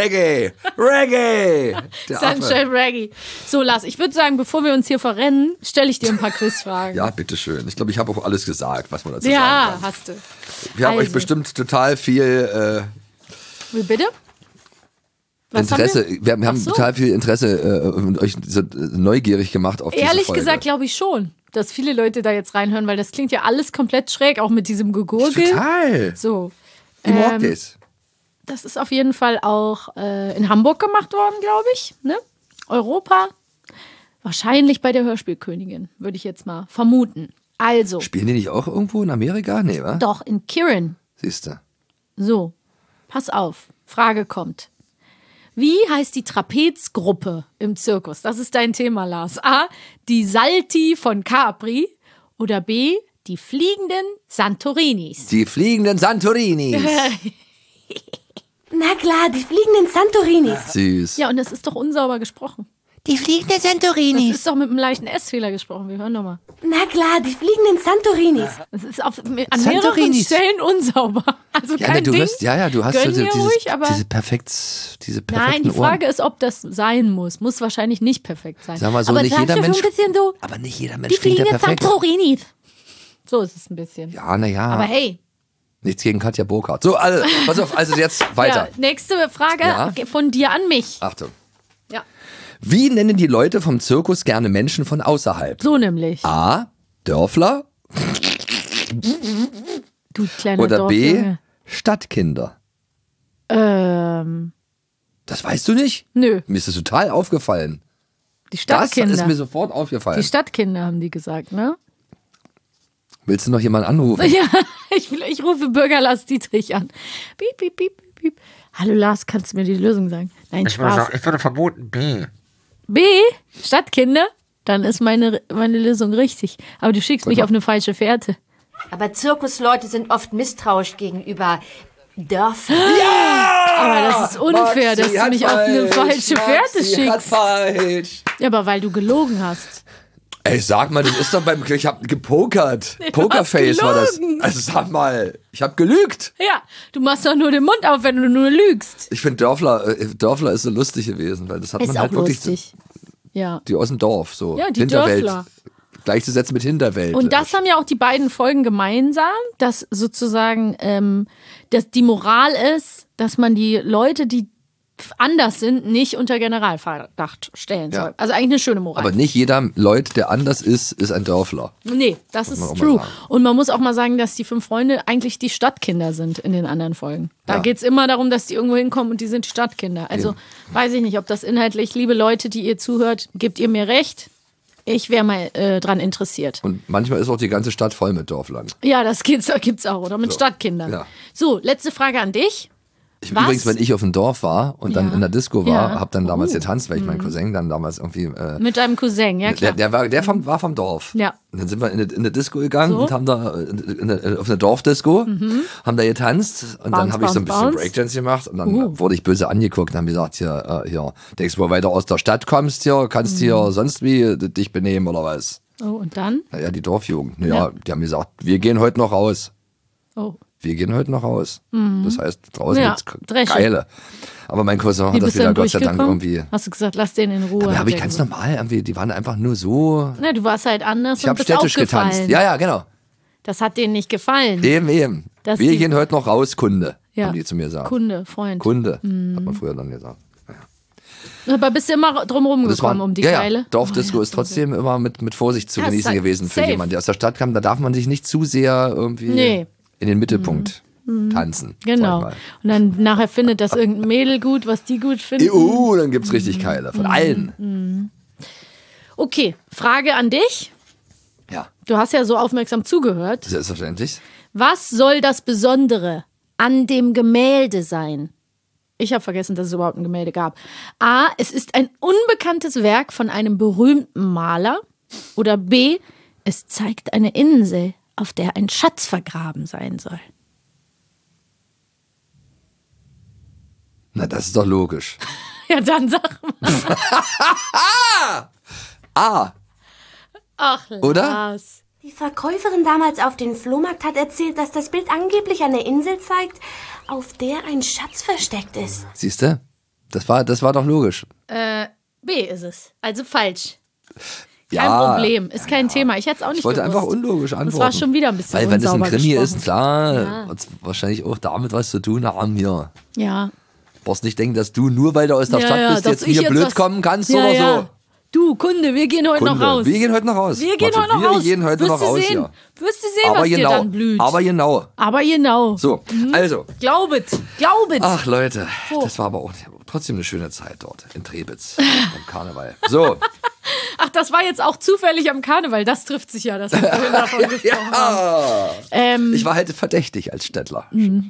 D: Reggae.
C: Sunshine Reggae. So, Lars, ich würde sagen, bevor wir uns hier verrennen, stelle ich dir ein paar Quizfragen.
D: Ja, bitteschön. Ich glaube, ich habe auch alles gesagt, was man dazu sagen
C: Ja,
D: kann.
C: hast du.
D: Wir haben euch bestimmt total viel
C: Wie bitte? Was
D: Interesse. Wir haben total viel Interesse und euch so neugierig gemacht auf diese
C: Ehrlich
D: Folge.
C: gesagt glaube ich schon, dass viele Leute da jetzt reinhören, weil das klingt ja alles komplett schräg, auch mit diesem Gegurgel.
D: Total.
C: So.
D: Ich mag das.
C: Das ist auf jeden Fall auch in Hamburg gemacht worden, glaube ich. Ne? Europa. Wahrscheinlich bei der Hörspielkönigin, würde ich jetzt mal vermuten. Also.
D: Spielen die nicht auch irgendwo in Amerika? Nee, wa?
C: Doch, in Kirin.
D: Siehst du.
C: So, pass auf. Frage kommt. Wie heißt die Trapezgruppe im Zirkus? Das ist dein Thema, Lars. A, die Salti von Capri oder B, die fliegenden Santorinis.
D: Die fliegenden Santorinis.
G: Na klar, die fliegenden Santorinis.
D: Süß.
C: Ja, und das ist doch unsauber gesprochen.
G: Die fliegenden
C: Das
G: Santorinis.
C: ist doch mit einem leichten S-Fehler gesprochen. Wir hören doch mal.
G: Na klar, die fliegenden Santorinis.
C: Das ist an mehreren
D: Santorinis.
C: Stellen unsauber. Also
D: Ja,
C: kein
D: du
C: Ding.
D: hast, du hast
C: Gönn
D: so
C: dir ruhig, aber
D: diese perfekten
C: nein, die
D: Ohren.
C: Frage ist, ob das sein muss. Muss wahrscheinlich nicht perfekt sein.
D: Sag mal so,
C: aber
D: nicht
C: sag
D: jeder
C: schon
D: Mensch.
C: ein bisschen so,
D: Aber nicht jeder Mensch
C: die
D: klingt ja
C: fliegenden
D: perfekt.
C: Santorinis. So ist es ein bisschen.
D: Ja, naja.
C: Aber hey.
D: Nichts gegen Katja Burkhardt. So, also, pass auf, also jetzt weiter.
C: Ja, nächste Frage
D: Ja?
C: von dir an mich.
D: Achtung.
C: Ja.
D: Wie nennen die Leute vom Zirkus gerne Menschen von außerhalb?
C: So nämlich.
D: A. Dörfler
C: Du kleiner
D: oder B.
C: Dorfjunge.
D: Stadtkinder. Das weißt du nicht?
C: Nö,
D: Mir ist das total aufgefallen.
C: die
D: Das
C: Stadtkinder.
D: ist mir sofort aufgefallen.
C: Die Stadtkinder haben die gesagt, ne?
D: Willst du noch jemanden anrufen?
C: Ja, ich rufe Bürger Lars Dietrich an. Piep, piep, piep, piep, piep. Hallo Lars, kannst du mir die Lösung sagen? Nein, Spaß.
H: Ich würde vermuten B.
C: B, Stadtkinder? Dann ist meine Lösung richtig. Aber du schickst mich auf eine falsche Fährte.
E: Aber Zirkusleute sind oft misstrauisch gegenüber Dörfern.
C: Aber das ist unfair, dass du mich auf eine falsche Fährte
D: Hat
C: schickst.
D: falsch.
C: Ja, aber weil du gelogen hast.
D: Ey, sag mal, das ist doch beim ich hab gepokert.
C: Du
D: Pokerface
C: hast
D: war das.
C: gelogen.
D: Also sag mal, ich hab gelügt.
C: Ja, du machst doch nur den Mund auf, wenn du nur lügst.
D: Ich finde Dörfler ist so lustig gewesen, weil das hat
C: Ist
D: man
C: auch
D: halt wirklich
C: lustig. Ja.
D: die aus dem Dorf so.
C: Ja, die
D: Hinterwelt.
C: Dörfler.
D: Gleichzusetzen mit Hinterwelt.
C: Und das haben ja auch die beiden Folgen gemeinsam, dass sozusagen dass die Moral ist, dass man die Leute, die anders sind, nicht unter Generalverdacht stellen soll. Also eigentlich eine schöne Moral.
D: Aber nicht jeder Leut, der anders ist ein Dörfler.
C: Nee, das
D: Muss man
C: ist
D: auch mal
C: true.
D: sagen.
C: Und man muss auch mal sagen, dass die 5 Freunde eigentlich die Stadtkinder sind in den anderen Folgen. Da
D: Ja.
C: geht's immer darum, dass die irgendwo hinkommen und die sind Stadtkinder. Also weiß ich nicht, ob das inhaltlich, liebe Leute, die ihr zuhört, gebt ihr mir recht? Ich wäre mal dran interessiert.
D: Und manchmal ist auch die ganze Stadt voll mit Dorflern.
C: Ja, das gibt's auch, oder? Mit Stadtkindern.
D: Ja.
C: So, letzte Frage an dich.
D: Übrigens, wenn ich auf dem Dorf war und dann in der Disco war,
C: Ja.
D: habe dann damals getanzt, weil ich meinen Cousin dann damals irgendwie...
C: Mit deinem Cousin, ja klar.
D: Der war vom Dorf.
C: Ja.
D: Und dann sind wir in eine Disco gegangen und haben da auf eine Dorfdisco, haben da getanzt und dann habe ich so ein bisschen Breakdance gemacht und dann wurde ich böse angeguckt und haben gesagt, hier, denkst du, weiter aus der Stadt kommst hier, kannst hier sonst wie dich benehmen oder was?
C: Oh, und dann?
D: Naja, die Dorfjugend. Naja, die haben gesagt, wir gehen heute noch raus.
C: Oh.
D: Wir gehen heute noch raus. Das heißt, draußen
C: Ja,
D: gibt's
C: Dresche.
D: Geile. Aber mein Cousin
C: Wie
D: hat das
C: bist du
D: wieder
C: dann
D: Gott sei Dank
C: durchgekommen?
D: irgendwie...
C: Hast du gesagt, lass den in Ruhe?
D: Aber
C: hat
D: habe ich
C: er
D: ganz
C: gesagt.
D: normal irgendwie, die waren einfach nur so...
C: Na, du warst halt anders
D: Ich
C: und
D: habe
C: bist
D: städtisch
C: aufgefallen.
D: getanzt. Ja, genau.
C: Das hat denen nicht gefallen.
D: Eben.
C: Dass
D: Wir
C: die-
D: gehen heute noch raus, Kunde,
C: Ja.
D: haben die zu mir gesagt.
C: Kunde, Freund.
D: Kunde, hat man früher dann gesagt.
C: Aber bist du immer drumherum
D: Das
C: gekommen
D: war-
C: um die
D: ja,
C: Keile?
D: Ja. Dorfdisco
C: Oh, ja,
D: ist trotzdem immer mit Vorsicht zu
C: Ja,
D: genießen
C: safe.
D: gewesen für
C: Safe.
D: jemanden, der aus der Stadt kam. Da darf man sich nicht zu sehr irgendwie
C: Nee.
D: in den Mittelpunkt tanzen.
C: Genau.
D: sag ich
C: Und dann nachher findet das irgendein Mädel gut, was die gut finden.
D: mal. Dann gibt's richtig Keile von allen.
C: Okay, Frage an dich.
D: Ja,
C: Du hast ja so aufmerksam zugehört.
D: selbstverständlich.
C: Was soll das Besondere an dem Gemälde sein? Ich habe vergessen, dass es überhaupt ein Gemälde gab. A, es ist ein unbekanntes Werk von einem berühmten Maler. Oder B, es zeigt eine Insel, auf der ein Schatz vergraben sein soll.
D: Na, das ist doch logisch.
C: Ja, dann sag mal. Ach,
D: Oder?
C: Lars.
J: Die Verkäuferin damals auf dem Flohmarkt hat erzählt, dass das Bild angeblich eine Insel zeigt, auf der ein Schatz versteckt ist.
D: Siehst du? Das war doch logisch.
C: B ist es. Also falsch. Kein
D: Ja,
C: Problem. Ist kein Thema. Ich hätte es auch nicht
D: Ich wollte
C: gewusst.
D: einfach unlogisch antworten.
C: Das war schon wieder ein bisschen
D: Weil wenn das ein
C: unsauber
D: Krimi
C: gesprochen.
D: ist, klar,
C: Ja.
D: hat wahrscheinlich auch damit was zu tun haben hier.
C: Ja.
D: Brauchst nicht denken, dass du nur weil du aus der Stadt bist,
C: dass
D: jetzt
C: ich
D: hier blöd
C: was-
D: kommen kannst
C: ja,
D: oder
C: ja.
D: so.
C: Du, Kunde, wir gehen heute noch
D: Kunde,
C: raus.
D: wir gehen heute noch raus.
C: Wir gehen
D: Warte,
C: heute noch
D: wir
C: raus.
D: gehen heute
C: Wirst
D: noch
C: du
D: raus
C: sehen.
D: hier.
C: Wirst du sehen, was dir dann blüht.
D: Aber genau.
C: Aber genau.
D: So, also.
C: Glaubet.
D: Ach Leute,
C: Oh.
D: das war aber auch trotzdem eine schöne Zeit dort in Trebitz beim Karneval. So,
C: Ach, das war jetzt auch zufällig am Karneval. Das trifft sich ja, dass wir vorhin davon gesprochen haben.
D: ich war halt verdächtig als Städtler.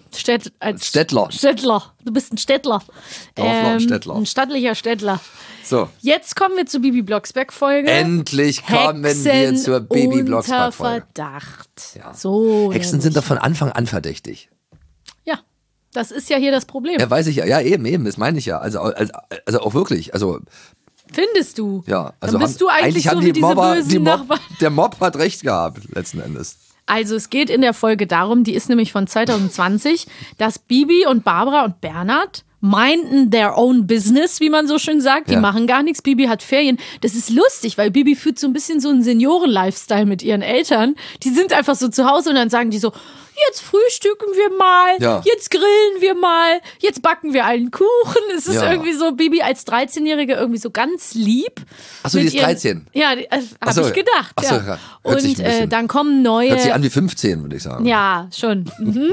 C: Städtler. Du bist ein Städtler.
D: Dorfler und Städtler.
C: Ein stattlicher Städtler.
D: So,
C: Jetzt kommen wir zur Bibi Blocksberg-Folge.
D: endlich kommen wir zur Baby
C: unter
D: Blocksberg-Folge.
C: Verdacht.
D: Ja.
C: So.
D: Hexen sind doch von Anfang an verdächtig.
C: Ja, das ist ja hier das Problem.
D: Ja, weiß ich ja. Ja, eben, das meine ich ja. Also auch wirklich. Also,
C: Findest du?
D: ja. Also
C: Dann bist du eigentlich so
D: haben
C: wie
D: die
C: diese
D: Mobber,
C: bösen Nachbarn.
D: der Mob hat recht gehabt, letzten Endes.
C: Also es geht in der Folge darum, die ist nämlich von 2020, dass Bibi und Barbara und Bernhard mindden their own business, wie man so schön sagt. Die
D: Ja.
C: machen gar nichts. Bibi hat Ferien. Das ist lustig, weil Bibi führt so ein bisschen so einen Senioren-Lifestyle mit ihren Eltern. Die sind einfach so zu Hause und dann sagen die so, jetzt frühstücken wir mal,
D: Ja.
C: jetzt grillen wir mal, jetzt backen wir einen Kuchen. Es ist
D: Ja.
C: irgendwie so, Bibi als 13-Jährige irgendwie so ganz lieb.
D: Ach so, die
C: Mit
D: ist 13.
C: Ja,
D: Ach
C: habe
D: so,
C: ich gedacht.
D: ach so,
C: ja.
D: ja. Hört sich
C: Und
D: ein bisschen-
C: dann kommen neue...
D: Hört sich an wie 15, würde ich sagen.
C: Ja, schon. Mhm.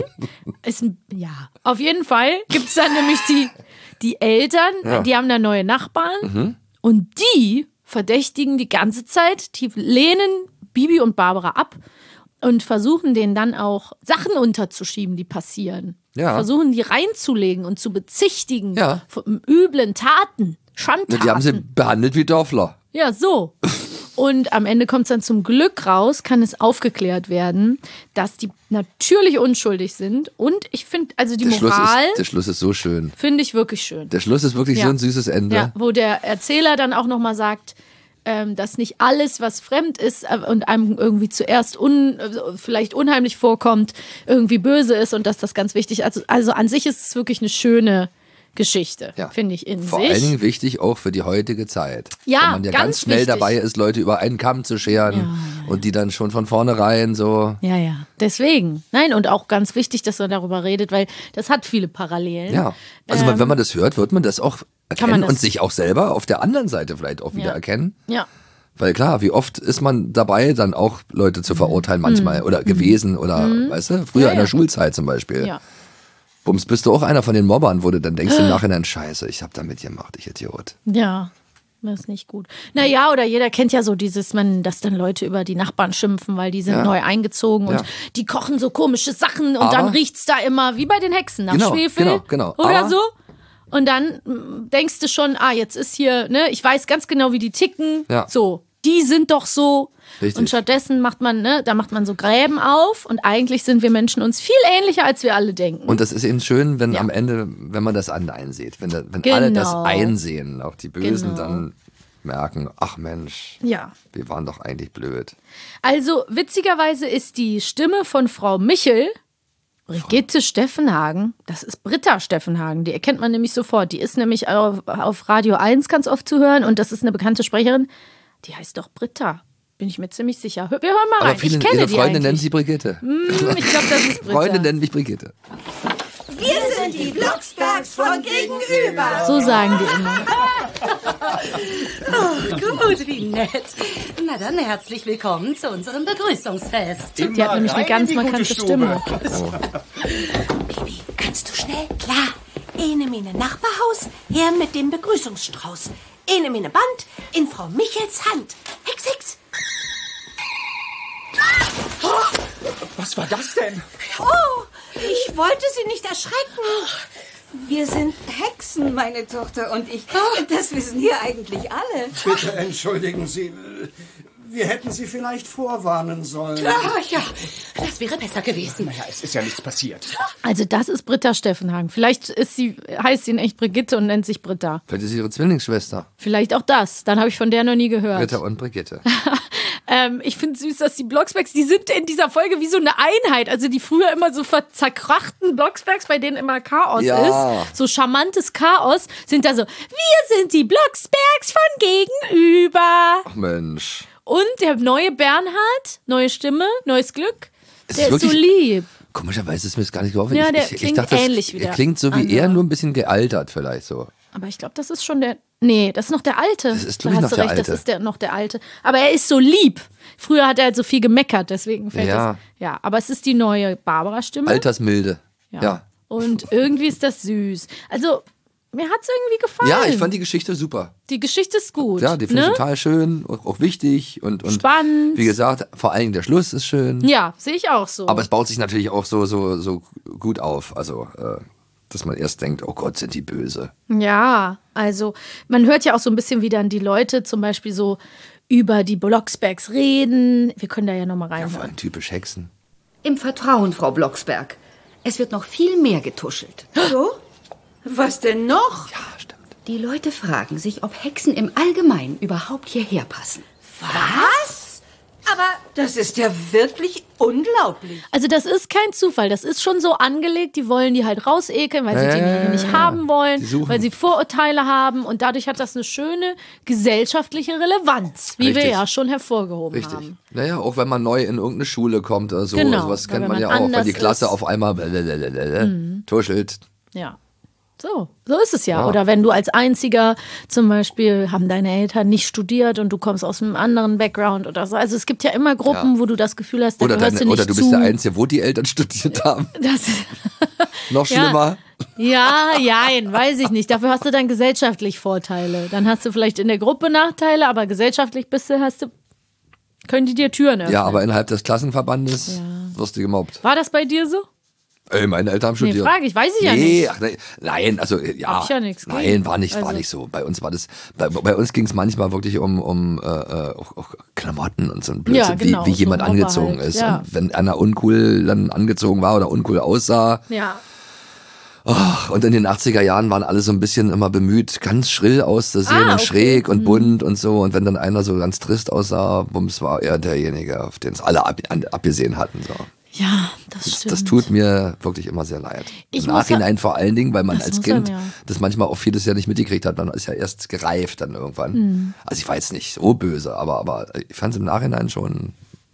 C: Ja, auf jeden Fall gibt es dann nämlich die Eltern,
D: Ja.
C: die haben da neue Nachbarn und die verdächtigen die ganze Zeit, die lehnen Bibi und Barbara ab und versuchen denen dann auch Sachen unterzuschieben, die passieren.
D: Ja.
C: Versuchen die reinzulegen und zu bezichtigen
D: Ja.
C: von üblen Taten, Schandtaten.
D: Die haben sie behandelt wie Dörfler.
C: Ja, so. Und am Ende kommt es dann zum Glück raus, kann es aufgeklärt werden, dass die natürlich unschuldig sind. Und ich finde, also die Moral
D: Der Schluss ist so schön.
C: finde ich wirklich schön.
D: Der Schluss ist wirklich
C: Ja.
D: so ein süßes Ende.
C: Ja, wo der Erzähler dann auch nochmal sagt, dass nicht alles, was fremd ist und einem irgendwie zuerst vielleicht unheimlich vorkommt, irgendwie böse ist und dass das ganz wichtig ist. Also an sich ist es wirklich eine schöne Geschichte,
D: Ja.
C: finde ich in
D: Vor
C: sich.
D: allen Dingen wichtig auch für die heutige Zeit.
C: Ja,
D: Wenn man ja
C: ganz
D: ganz schnell
C: wichtig.
D: dabei ist, Leute über einen Kamm zu scheren und die dann schon von vornherein so.
C: Ja, ja. Deswegen. Nein, und auch ganz wichtig, dass man darüber redet, weil das hat viele Parallelen.
D: Ja. Also wenn man das hört, wird man das auch erkennen
C: man das-
D: und sich auch selber auf der anderen Seite vielleicht auch wieder
C: Ja.
D: erkennen.
C: Ja.
D: Weil klar, wie oft ist man dabei, dann auch Leute zu verurteilen manchmal oder gewesen oder, weißt du, früher
C: Ja,
D: in der
C: ja.
D: Schulzeit zum Beispiel.
C: Ja.
D: Bums, bist du auch einer von den Mobbern, wo du dann denkst im Nachhinein, scheiße, ich hab da mitgemacht, ich Idiot.
C: Ja. Das ist nicht gut. Naja, oder jeder kennt ja so dieses, dass dann Leute über die Nachbarn schimpfen, weil die sind neu eingezogen und die kochen so komische Sachen und dann riecht's da immer, wie bei den Hexen, nach Schwefel oder so. Und dann denkst du schon, jetzt ist hier, ne, ich weiß ganz genau, wie die ticken. Ja. So, die sind doch so. Richtig. Und stattdessen macht man so Gräben auf und eigentlich sind wir Menschen uns viel ähnlicher, als wir alle denken.
D: Und das ist eben schön, wenn am Ende, wenn man das einsieht, wenn alle das einsehen, auch die Bösen dann merken, ach Mensch, wir waren doch eigentlich blöd.
C: Also witzigerweise ist die Stimme von Frau Michel Brigitte Steffenhagen, das ist Britta Steffenhagen, die erkennt man nämlich sofort. Die ist nämlich auf Radio 1 ganz oft zu hören und das ist eine bekannte Sprecherin, die heißt doch Britta. Bin ich mir ziemlich sicher. Wir hören mal rein.
D: Aber viele,
C: ich kenne
D: ihre
C: die
D: Freunde
C: eigentlich.
D: nennen sie Brigitte.
C: Ich glaube, das ist Britta.
D: Freunde nennen mich Brigitte.
K: Wir sind die Blocksbergs von gegenüber.
C: So sagen die immer.
K: Gut, wie nett. Na dann, herzlich willkommen zu unserem Begrüßungsfest.
C: Die hat nämlich eine ganz markante Stimme.
K: Baby, kannst du schnell? Klar. Ene mine Nachbarhaus, her mit dem Begrüßungsstrauß. Ene mine Band in Frau Michels Hand. Hex, Hex.
L: Was war das denn?
K: Oh, ich wollte Sie nicht erschrecken.
M: Wir sind Hexen, meine Tochter und ich. Das wissen hier eigentlich alle.
L: Bitte entschuldigen Sie. Wir hätten Sie vielleicht vorwarnen sollen.
K: Ja, das wäre besser gewesen.
L: Naja, es ist ja nichts passiert.
C: Also das ist Britta Steffenhagen. Vielleicht heißt sie in echt Brigitte und nennt sich Britta.
D: Vielleicht ist sie ihre Zwillingsschwester.
C: Vielleicht auch das. Dann habe ich von der noch nie gehört.
D: Britta und Brigitte.
C: Ich finde süß, dass die Blocksbergs, die sind in dieser Folge wie so eine Einheit. Also die früher immer so zerkrachten Blocksbergs, bei denen immer Chaos ist. So charmantes Chaos. Sind da so, wir sind die Blocksbergs von gegenüber.
D: Ach Mensch.
C: Und der neue Bernhard, neue Stimme, neues Glück, der ist so lieb.
D: Komischerweise ist mir das gar nicht geholfen.
C: Ja, der klingt ähnlich wie der
D: Er klingt so wie er, nur ein bisschen gealtert vielleicht so.
C: Aber ich glaube, das ist schon der... Nee, das ist noch der Alte.
D: Das ist, glaube ich, noch der Alte.
C: Das ist noch der Alte. Aber er ist so lieb. Früher hat er halt so viel gemeckert, deswegen fällt das... Ja, aber es ist die neue Barbara-Stimme.
D: Altersmilde. Ja.
C: Und irgendwie ist das süß. Also... Mir hat es irgendwie gefallen.
D: Ja, ich fand die Geschichte super.
C: Die Geschichte ist gut.
D: Ja, die finde ich total schön, auch wichtig und
C: spannend.
D: Wie gesagt, vor allem der Schluss ist schön.
C: Ja, sehe ich auch so.
D: Aber es baut sich natürlich auch so gut auf. Also, dass man erst denkt, oh Gott, sind die böse.
C: Ja, also man hört ja auch so ein bisschen, wie dann die Leute zum Beispiel so über die Blocksbergs reden. Wir können da ja nochmal reinhören.
D: Ja, vor allem typisch Hexen.
M: Im Vertrauen, Frau Blocksberg. Es wird noch viel mehr getuschelt.
K: So? Was denn noch?
D: Ja, stimmt.
M: Die Leute fragen sich, ob Hexen im Allgemeinen überhaupt hierher passen.
K: Was? Aber das ist ja wirklich unglaublich.
C: Also das ist kein Zufall, das ist schon so angelegt, die wollen die halt rausekeln, weil sie die nicht haben wollen, weil sie Vorurteile haben und dadurch hat das eine schöne gesellschaftliche Relevanz, wie wir ja schon hervorgehoben haben.
D: Naja, auch wenn man neu in irgendeine Schule kommt oder so,
C: genau,
D: sowas kennt man ja auch, wenn die Klasse auf einmal tuschelt.
C: Ja. So ist es ja. Oder wenn du als Einziger zum Beispiel, haben deine Eltern nicht studiert und du kommst aus einem anderen Background oder so. Also es gibt ja immer Gruppen, wo du das Gefühl hast, da gehörst du nicht zu.
D: Oder du bist der Einzige, wo die Eltern studiert haben. Noch schlimmer.
C: Ja, weiß ich nicht. Dafür hast du dann gesellschaftlich Vorteile. Dann hast du vielleicht in der Gruppe Nachteile, aber gesellschaftlich können die dir Türen öffnen.
D: Ja, aber innerhalb des Klassenverbandes wirst du gemobbt.
C: War das bei dir so?
D: Meine Eltern haben studiert.
C: Nee, frage ich, weiß ich ja nicht.
D: Nein, also ja.
C: Hab ich ja nichts
D: nein,
C: gegen.
D: war nicht so. Bei uns war das, bei uns ging es manchmal wirklich um auch Klamotten und so ein Blödsinn,
C: ja, genau,
D: wie jemand
C: so
D: angezogen
C: halt,
D: ist.
C: ja.
D: Und wenn einer uncool dann angezogen war oder uncool aussah.
C: Ja.
D: Und in den 80er Jahren waren alle so ein bisschen immer bemüht, ganz schrill auszusehen und schräg und bunt und so. Und wenn dann einer so ganz trist aussah, bums, war er derjenige, auf den es alle abgesehen hatten. So.
C: Ja, das stimmt.
D: Das tut mir wirklich immer sehr leid. Im Nachhinein vor allen Dingen, weil man als Kind das manchmal auch vieles ja nicht mitgekriegt hat. Man ist ja erst gereift dann irgendwann. Also ich war jetzt nicht so böse, aber ich fand es im Nachhinein schon...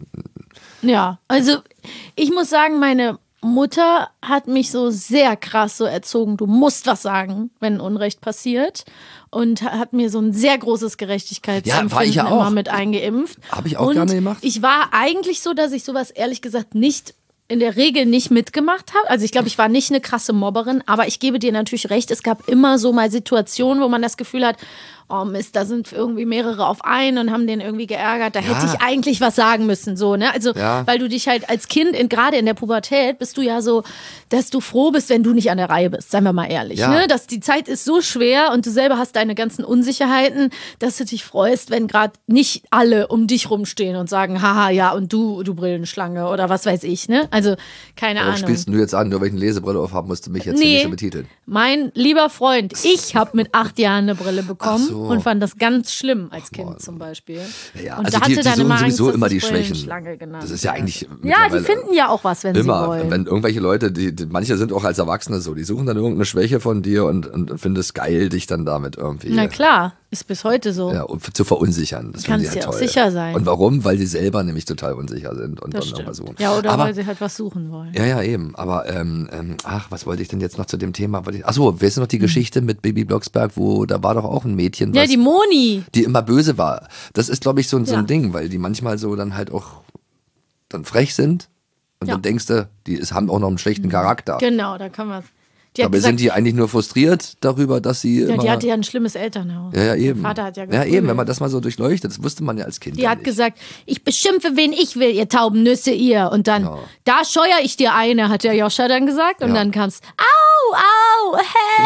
C: Ja, also ich muss sagen, meine Mutter hat mich so sehr krass so erzogen, du musst was sagen, wenn Unrecht passiert. Und hat mir so ein sehr großes Gerechtigkeitsempfinden immer mit eingeimpft.
D: Habe ich auch gerne gemacht.
C: Ich war eigentlich so, dass ich sowas ehrlich gesagt nicht in der Regel nicht mitgemacht habe. Also ich glaube, ich war nicht eine krasse Mobberin, aber ich gebe dir natürlich recht, es gab immer so mal Situationen, wo man das Gefühl hat, oh Mist, da sind irgendwie mehrere auf einen und haben den irgendwie geärgert. Da hätte ich eigentlich was sagen müssen, so, ne? Also, weil du dich halt als Kind, gerade in der Pubertät, bist du ja so, dass du froh bist, wenn du nicht an der Reihe bist, seien wir mal ehrlich, ne? Dass die Zeit ist so schwer und du selber hast deine ganzen Unsicherheiten, dass du dich freust, wenn gerade nicht alle um dich rumstehen und sagen, haha, ja, und du Brillenschlange oder was weiß ich, ne? Also, keine Ahnung.
D: Spielst du jetzt an, nur weil ich eine Lesebrille auf habe, musst du mich jetzt hier nicht so betiteln.
C: Mein lieber Freund, ich habe mit 8 Jahren eine Brille bekommen. Und fand das ganz schlimm als Kind zum Beispiel.
D: Ja,
C: und
D: also
C: da hatte
D: die
C: dann
D: suchen
C: immer
D: sowieso
C: Angst,
D: immer die
C: Schwächen.
D: Schwächen. Das ist ja eigentlich.
C: Ja, die finden ja auch was, wenn sie wollen.
D: Wenn irgendwelche Leute, manche sind auch als Erwachsene so, die suchen dann irgendeine Schwäche von dir und finden es geil, dich dann damit irgendwie.
C: Na klar, ist bis heute so.
D: Ja, zu verunsichern. Das
C: kannst
D: finden sie
C: dir
D: toll.
C: auch sicher sein.
D: Und warum? Weil sie selber nämlich total unsicher sind und
C: das
D: dann nochmal suchen.
C: Ja, oder weil sie halt was suchen wollen.
D: Ja, eben. Aber, was wollte ich denn jetzt noch zu dem Thema? Achso, weißt du noch die Geschichte mit Bibi Blocksberg, wo da war doch auch ein Mädchen,
C: die Moni.
D: Die immer böse war. Das ist, glaube ich, so ein Ding, weil die manchmal so dann halt auch dann frech sind und dann denkst du, haben auch noch einen schlechten Charakter.
C: Genau, da kann man.
D: Dabei sind die eigentlich nur frustriert darüber, dass sie.
C: Ja, die hatte ja ein schlimmes Elternhaus.
D: Ja, eben.
C: Der Vater hat ja
D: geprügelt. Ja, eben, wenn man das mal so durchleuchtet, das wusste man ja als Kind.
C: Die hat gesagt, ich beschimpfe, wen ich will, ihr tauben Nüsse, ihr. Und dann, da scheuer ich dir eine, hat der Joscha dann gesagt. Und dann kam's, au,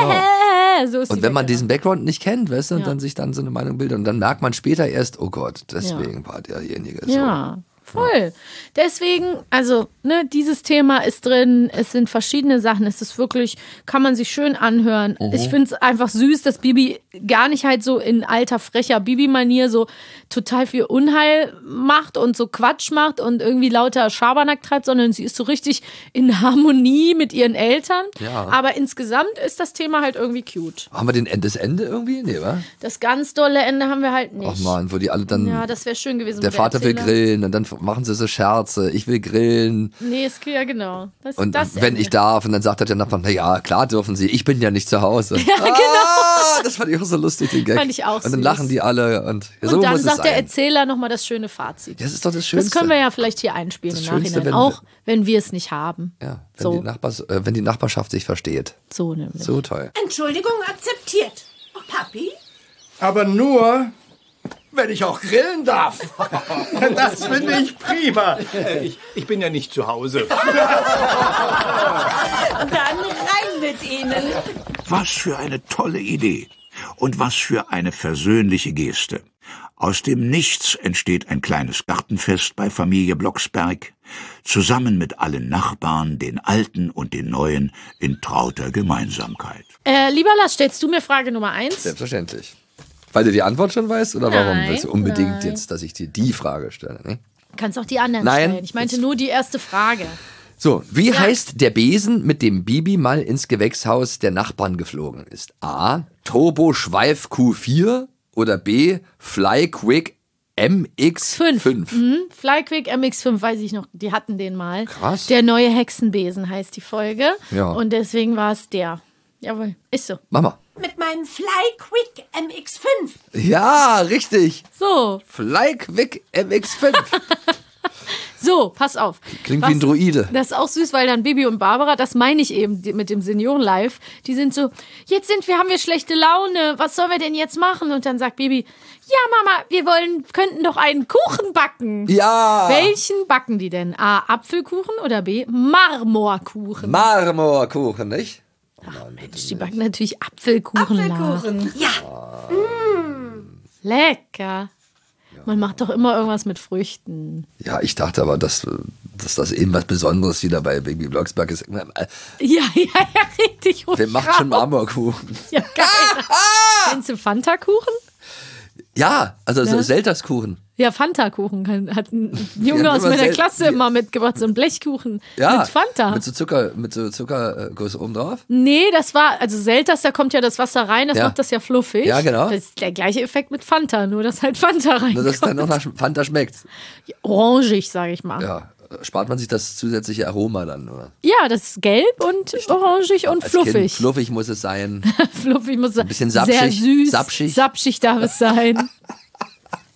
C: hä. So ist
D: und wenn man diesen Background nicht kennt, weißt du, und dann sich dann so eine Meinung bildet, und dann merkt man später erst, oh Gott, deswegen war derjenige so.
C: Ja. Voll. Deswegen, also, ne, dieses Thema ist drin, es sind verschiedene Sachen, es ist wirklich, kann man sich schön anhören. Ich finde es einfach süß, dass Bibi gar nicht halt so in alter, frecher Bibi-Manier so total viel Unheil macht und so Quatsch macht und irgendwie lauter Schabernack treibt, sondern sie ist so richtig in Harmonie mit ihren Eltern. Ja. Aber insgesamt ist das Thema halt irgendwie cute.
D: Haben wir das Ende irgendwie? Nee, wa?
C: Das ganz dolle Ende haben wir halt nicht.
D: Ach man, wo die alle dann.
C: Ja, das wäre schön gewesen.
D: Der Vater will grillen und dann machen sie so Scherze, ich will grillen.
C: Nee, ist ja genau.
D: Und wenn ich darf, und dann sagt der Nachbar, na ja, klar dürfen sie, ich bin ja nicht zu Hause.
C: Ja, genau.
D: Das fand ich auch so lustig, den Gag.
C: Fand ich auch
D: Und dann lachen die alle. Und so
C: dann
D: muss
C: sagt
D: es
C: der
D: sein.
C: Erzähler nochmal das schöne Fazit.
D: Das ist doch das Schönste.
C: Das können wir ja vielleicht hier einspielen im Nachhinein, auch wenn wir es nicht haben.
D: Ja, wenn die Nachbarschaft sich versteht.
C: So nämlich.
D: So toll.
K: Entschuldigung, akzeptiert. Oh, Papi?
L: Aber nur, wenn ich auch grillen darf. Das finde ich prima.
N: Ich bin ja nicht zu Hause.
K: Dann rein mit Ihnen.
O: Was für eine tolle Idee. Und was für eine versöhnliche Geste. Aus dem Nichts entsteht ein kleines Gartenfest bei Familie Blocksberg, zusammen mit allen Nachbarn, den Alten und den Neuen, in trauter Gemeinsamkeit.
C: Lieber Lars, stellst du mir Frage Nummer 1?
D: Selbstverständlich. Weil du die Antwort schon weißt, oder warum willst du unbedingt jetzt, dass ich dir die Frage stelle? Ne?
C: Du kannst auch die anderen stellen. Ich meinte nur die erste Frage.
D: So, wie heißt der Besen, mit dem Bibi mal ins Gewächshaus der Nachbarn geflogen ist? A. Turbo Schweif Q4 oder B. Fly Quick MX5.
C: Fly Quick MX5, weiß ich noch, die hatten den mal.
D: Krass.
C: Der neue Hexenbesen heißt die Folge.
D: Ja.
C: Und deswegen war es der. Jawohl, ist so.
D: Mama.
K: Mit meinem Fly Quick MX5.
D: Ja, richtig.
C: So.
D: Fly Quick MX5.
C: So, pass auf.
D: Klingt wie ein Druide.
C: Das ist auch süß, weil dann Bibi und Barbara, das meine ich eben mit dem Senioren-Live, die sind so, haben wir schlechte Laune, was sollen wir denn jetzt machen? Und dann sagt Bibi, ja Mama, wir könnten doch einen Kuchen backen.
D: Ja.
C: Welchen backen die denn? A, Apfelkuchen oder B, Marmorkuchen?
D: Marmorkuchen, nicht?
C: Ach Mensch, die backen natürlich Apfelkuchen.
K: Apfelkuchen, ja.
C: Lecker. Man macht doch immer irgendwas mit Früchten.
D: Ja, ich dachte aber, dass das eben was Besonderes wieder bei Bibi Blocksberg ist.
C: Ja, richtig.
D: Wer macht schon Marmorkuchen?
C: Ja, geil. Kennst du Fanta-Kuchen?
D: Ja, also so Selterskuchen.
C: Ja, Fanta-Kuchen hat ein Junge aus meiner Klasse immer mitgebracht, so ein Blechkuchen mit Fanta.
D: Mit so Zuckerguss oben drauf?
C: Nee, das war, also Selters, da kommt ja das Wasser rein, das macht das ja fluffig.
D: Ja, genau.
C: Das ist der gleiche Effekt mit Fanta, nur dass halt Fanta reinkommt.
D: Nur dass es dann noch nach Fanta schmeckt.
C: Orangig, sage ich mal.
D: Ja, spart man sich das zusätzliche Aroma dann, oder?
C: Ja, das ist gelb und orangig und fluffig.
D: Kind, fluffig muss es sein.
C: Fluffig muss es sein.
D: Ein bisschen sapschig.
C: Sehr süß.
D: Sapschig.
C: Sapschig darf es sein.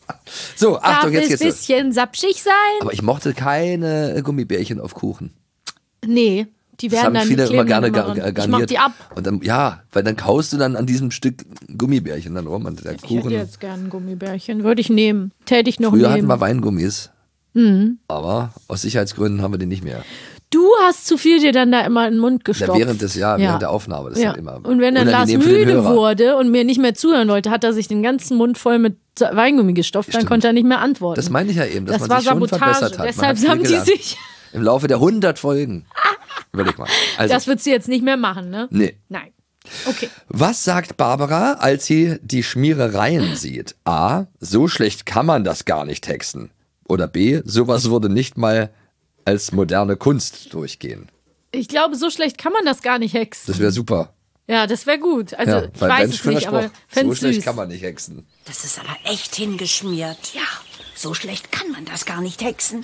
D: So, Achtung, jetzt geht's
C: ein bisschen sapschig sein?
D: Aber ich mochte keine Gummibärchen auf Kuchen.
C: Nee, die
D: Das
C: werden
D: haben
C: dann
D: viele
C: kleben
D: immer gerne
C: dann immer ran.
D: garniert.
C: Ich mach die ab.
D: Und dann, ja, weil dann kaust du dann an diesem Stück Gummibärchen dann rum und der
C: Ich
D: Kuchen.
C: hätte jetzt gerne ein Gummibärchen. Würde ich nehmen. Täte ich noch
D: Früher
C: nehmen.
D: hatten wir Weingummis,
C: Mhm.
D: aber aus Sicherheitsgründen haben wir die nicht mehr.
C: Du hast zu viel dir dann da immer in den Mund
D: Ja,
C: gestopft.
D: während der Aufnahme, das ist halt immer
C: Und wenn dann Lars
D: unangenehm für den
C: müde
D: Hörer.
C: wurde und mir nicht mehr zuhören wollte, hat er sich den ganzen Mund voll mit Weingummi gestopft, dann konnte er nicht mehr antworten.
D: Das meine ich ja eben, dass
C: Das
D: man
C: war
D: sich schon
C: Sabotage.
D: verbessert hat.
C: Deshalb
D: Man hat
C: haben
D: viel
C: die
D: gelernt.
C: sich...
D: Im Laufe der 100 Folgen. Überleg mal. Also,
C: Das wird sie jetzt nicht mehr machen, ne?
D: Nee.
C: Nein. Okay.
D: Was sagt Barbara, als sie die Schmierereien sieht? A. So schlecht kann man das gar nicht texten. Oder B. Sowas würde nicht mal als moderne Kunst durchgehen.
C: Ich glaube, so schlecht kann man das gar nicht hexen.
D: Das wäre super.
C: Ja, das wäre gut. Also,
D: Ja,
C: ich
D: weil
C: weiß
D: ein
C: es
D: schöner
C: nicht, aber
D: Spruch.
C: fände
D: So schlecht
C: süß.
D: kann man nicht hexen.
K: Das ist aber echt hingeschmiert.
M: Ja, so schlecht kann man das gar nicht hexen.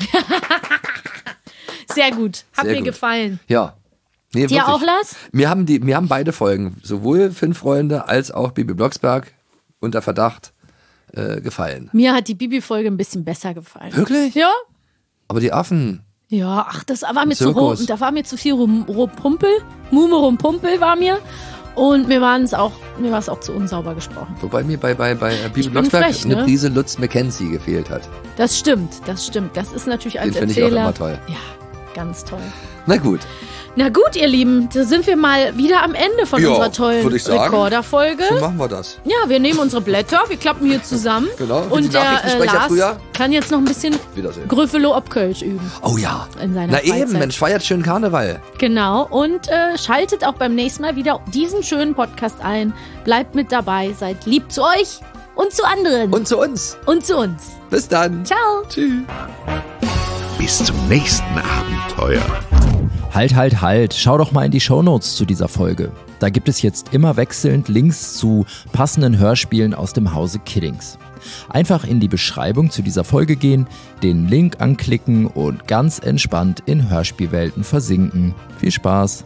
C: Sehr gut. Hat
D: Sehr
C: mir
D: gut.
C: gefallen.
D: Ja. Nee,
C: Dir
D: wirklich.
C: auch, Lars?
D: Mir haben beide Folgen, sowohl 5 Freunde als auch Bibi Blocksberg unter Verdacht gefallen.
C: Mir hat die Bibi-Folge ein bisschen besser gefallen.
D: Wirklich?
C: Ja.
D: Aber die Affen,
C: Ja, ach, das war mir zu
D: Zirkus.
C: da war mir zu viel Rumpel. Mume Rumpel war mir. Und mir war es auch zu unsauber gesprochen.
D: wobei mir bei Bibi
C: bin
D: Blocksberg
C: frech,
D: eine
C: ne?
D: Prise Lutz McKenzie gefehlt hat.
C: Das stimmt. Das ist natürlich als
D: Den finde ich auch
C: Erzähler.
D: immer toll.
C: Ja, ganz toll.
D: Na gut.
C: Na gut, ihr Lieben, da sind wir mal wieder am Ende von
D: Ja,
C: unserer tollen
D: würde ich sagen.
C: Rekorder-Folge.
D: So machen wir das.
C: Ja, wir nehmen unsere Blätter, wir klappen hier zusammen.
D: Genau, wie die
C: Und der
D: Nachrichtensprecher
C: Lars
D: früher.
C: kann jetzt noch ein bisschen
D: Wiedersehen.
C: Grüffelo ob Kölsch üben.
D: Oh ja.
C: In seiner
D: Na
C: Freizeit.
D: eben, Mensch, feiert schön Karneval.
C: Genau, und schaltet auch beim nächsten Mal wieder diesen schönen Podcast ein. Bleibt mit dabei, seid lieb zu euch und zu anderen.
D: Und zu uns.
C: Und zu uns.
D: Bis dann.
C: Ciao.
D: Tschüss.
O: Bis zum nächsten Abenteuer.
P: Halt. Schau doch mal in die Shownotes zu dieser Folge. Da gibt es jetzt immer wechselnd Links zu passenden Hörspielen aus dem Hause Kiddings. Einfach in die Beschreibung zu dieser Folge gehen, den Link anklicken und ganz entspannt in Hörspielwelten versinken. Viel Spaß!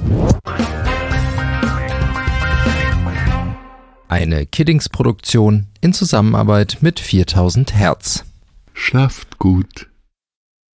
P: Eine Kiddings-Produktion in Zusammenarbeit mit 4000 Hertz.
O: Schlaft gut.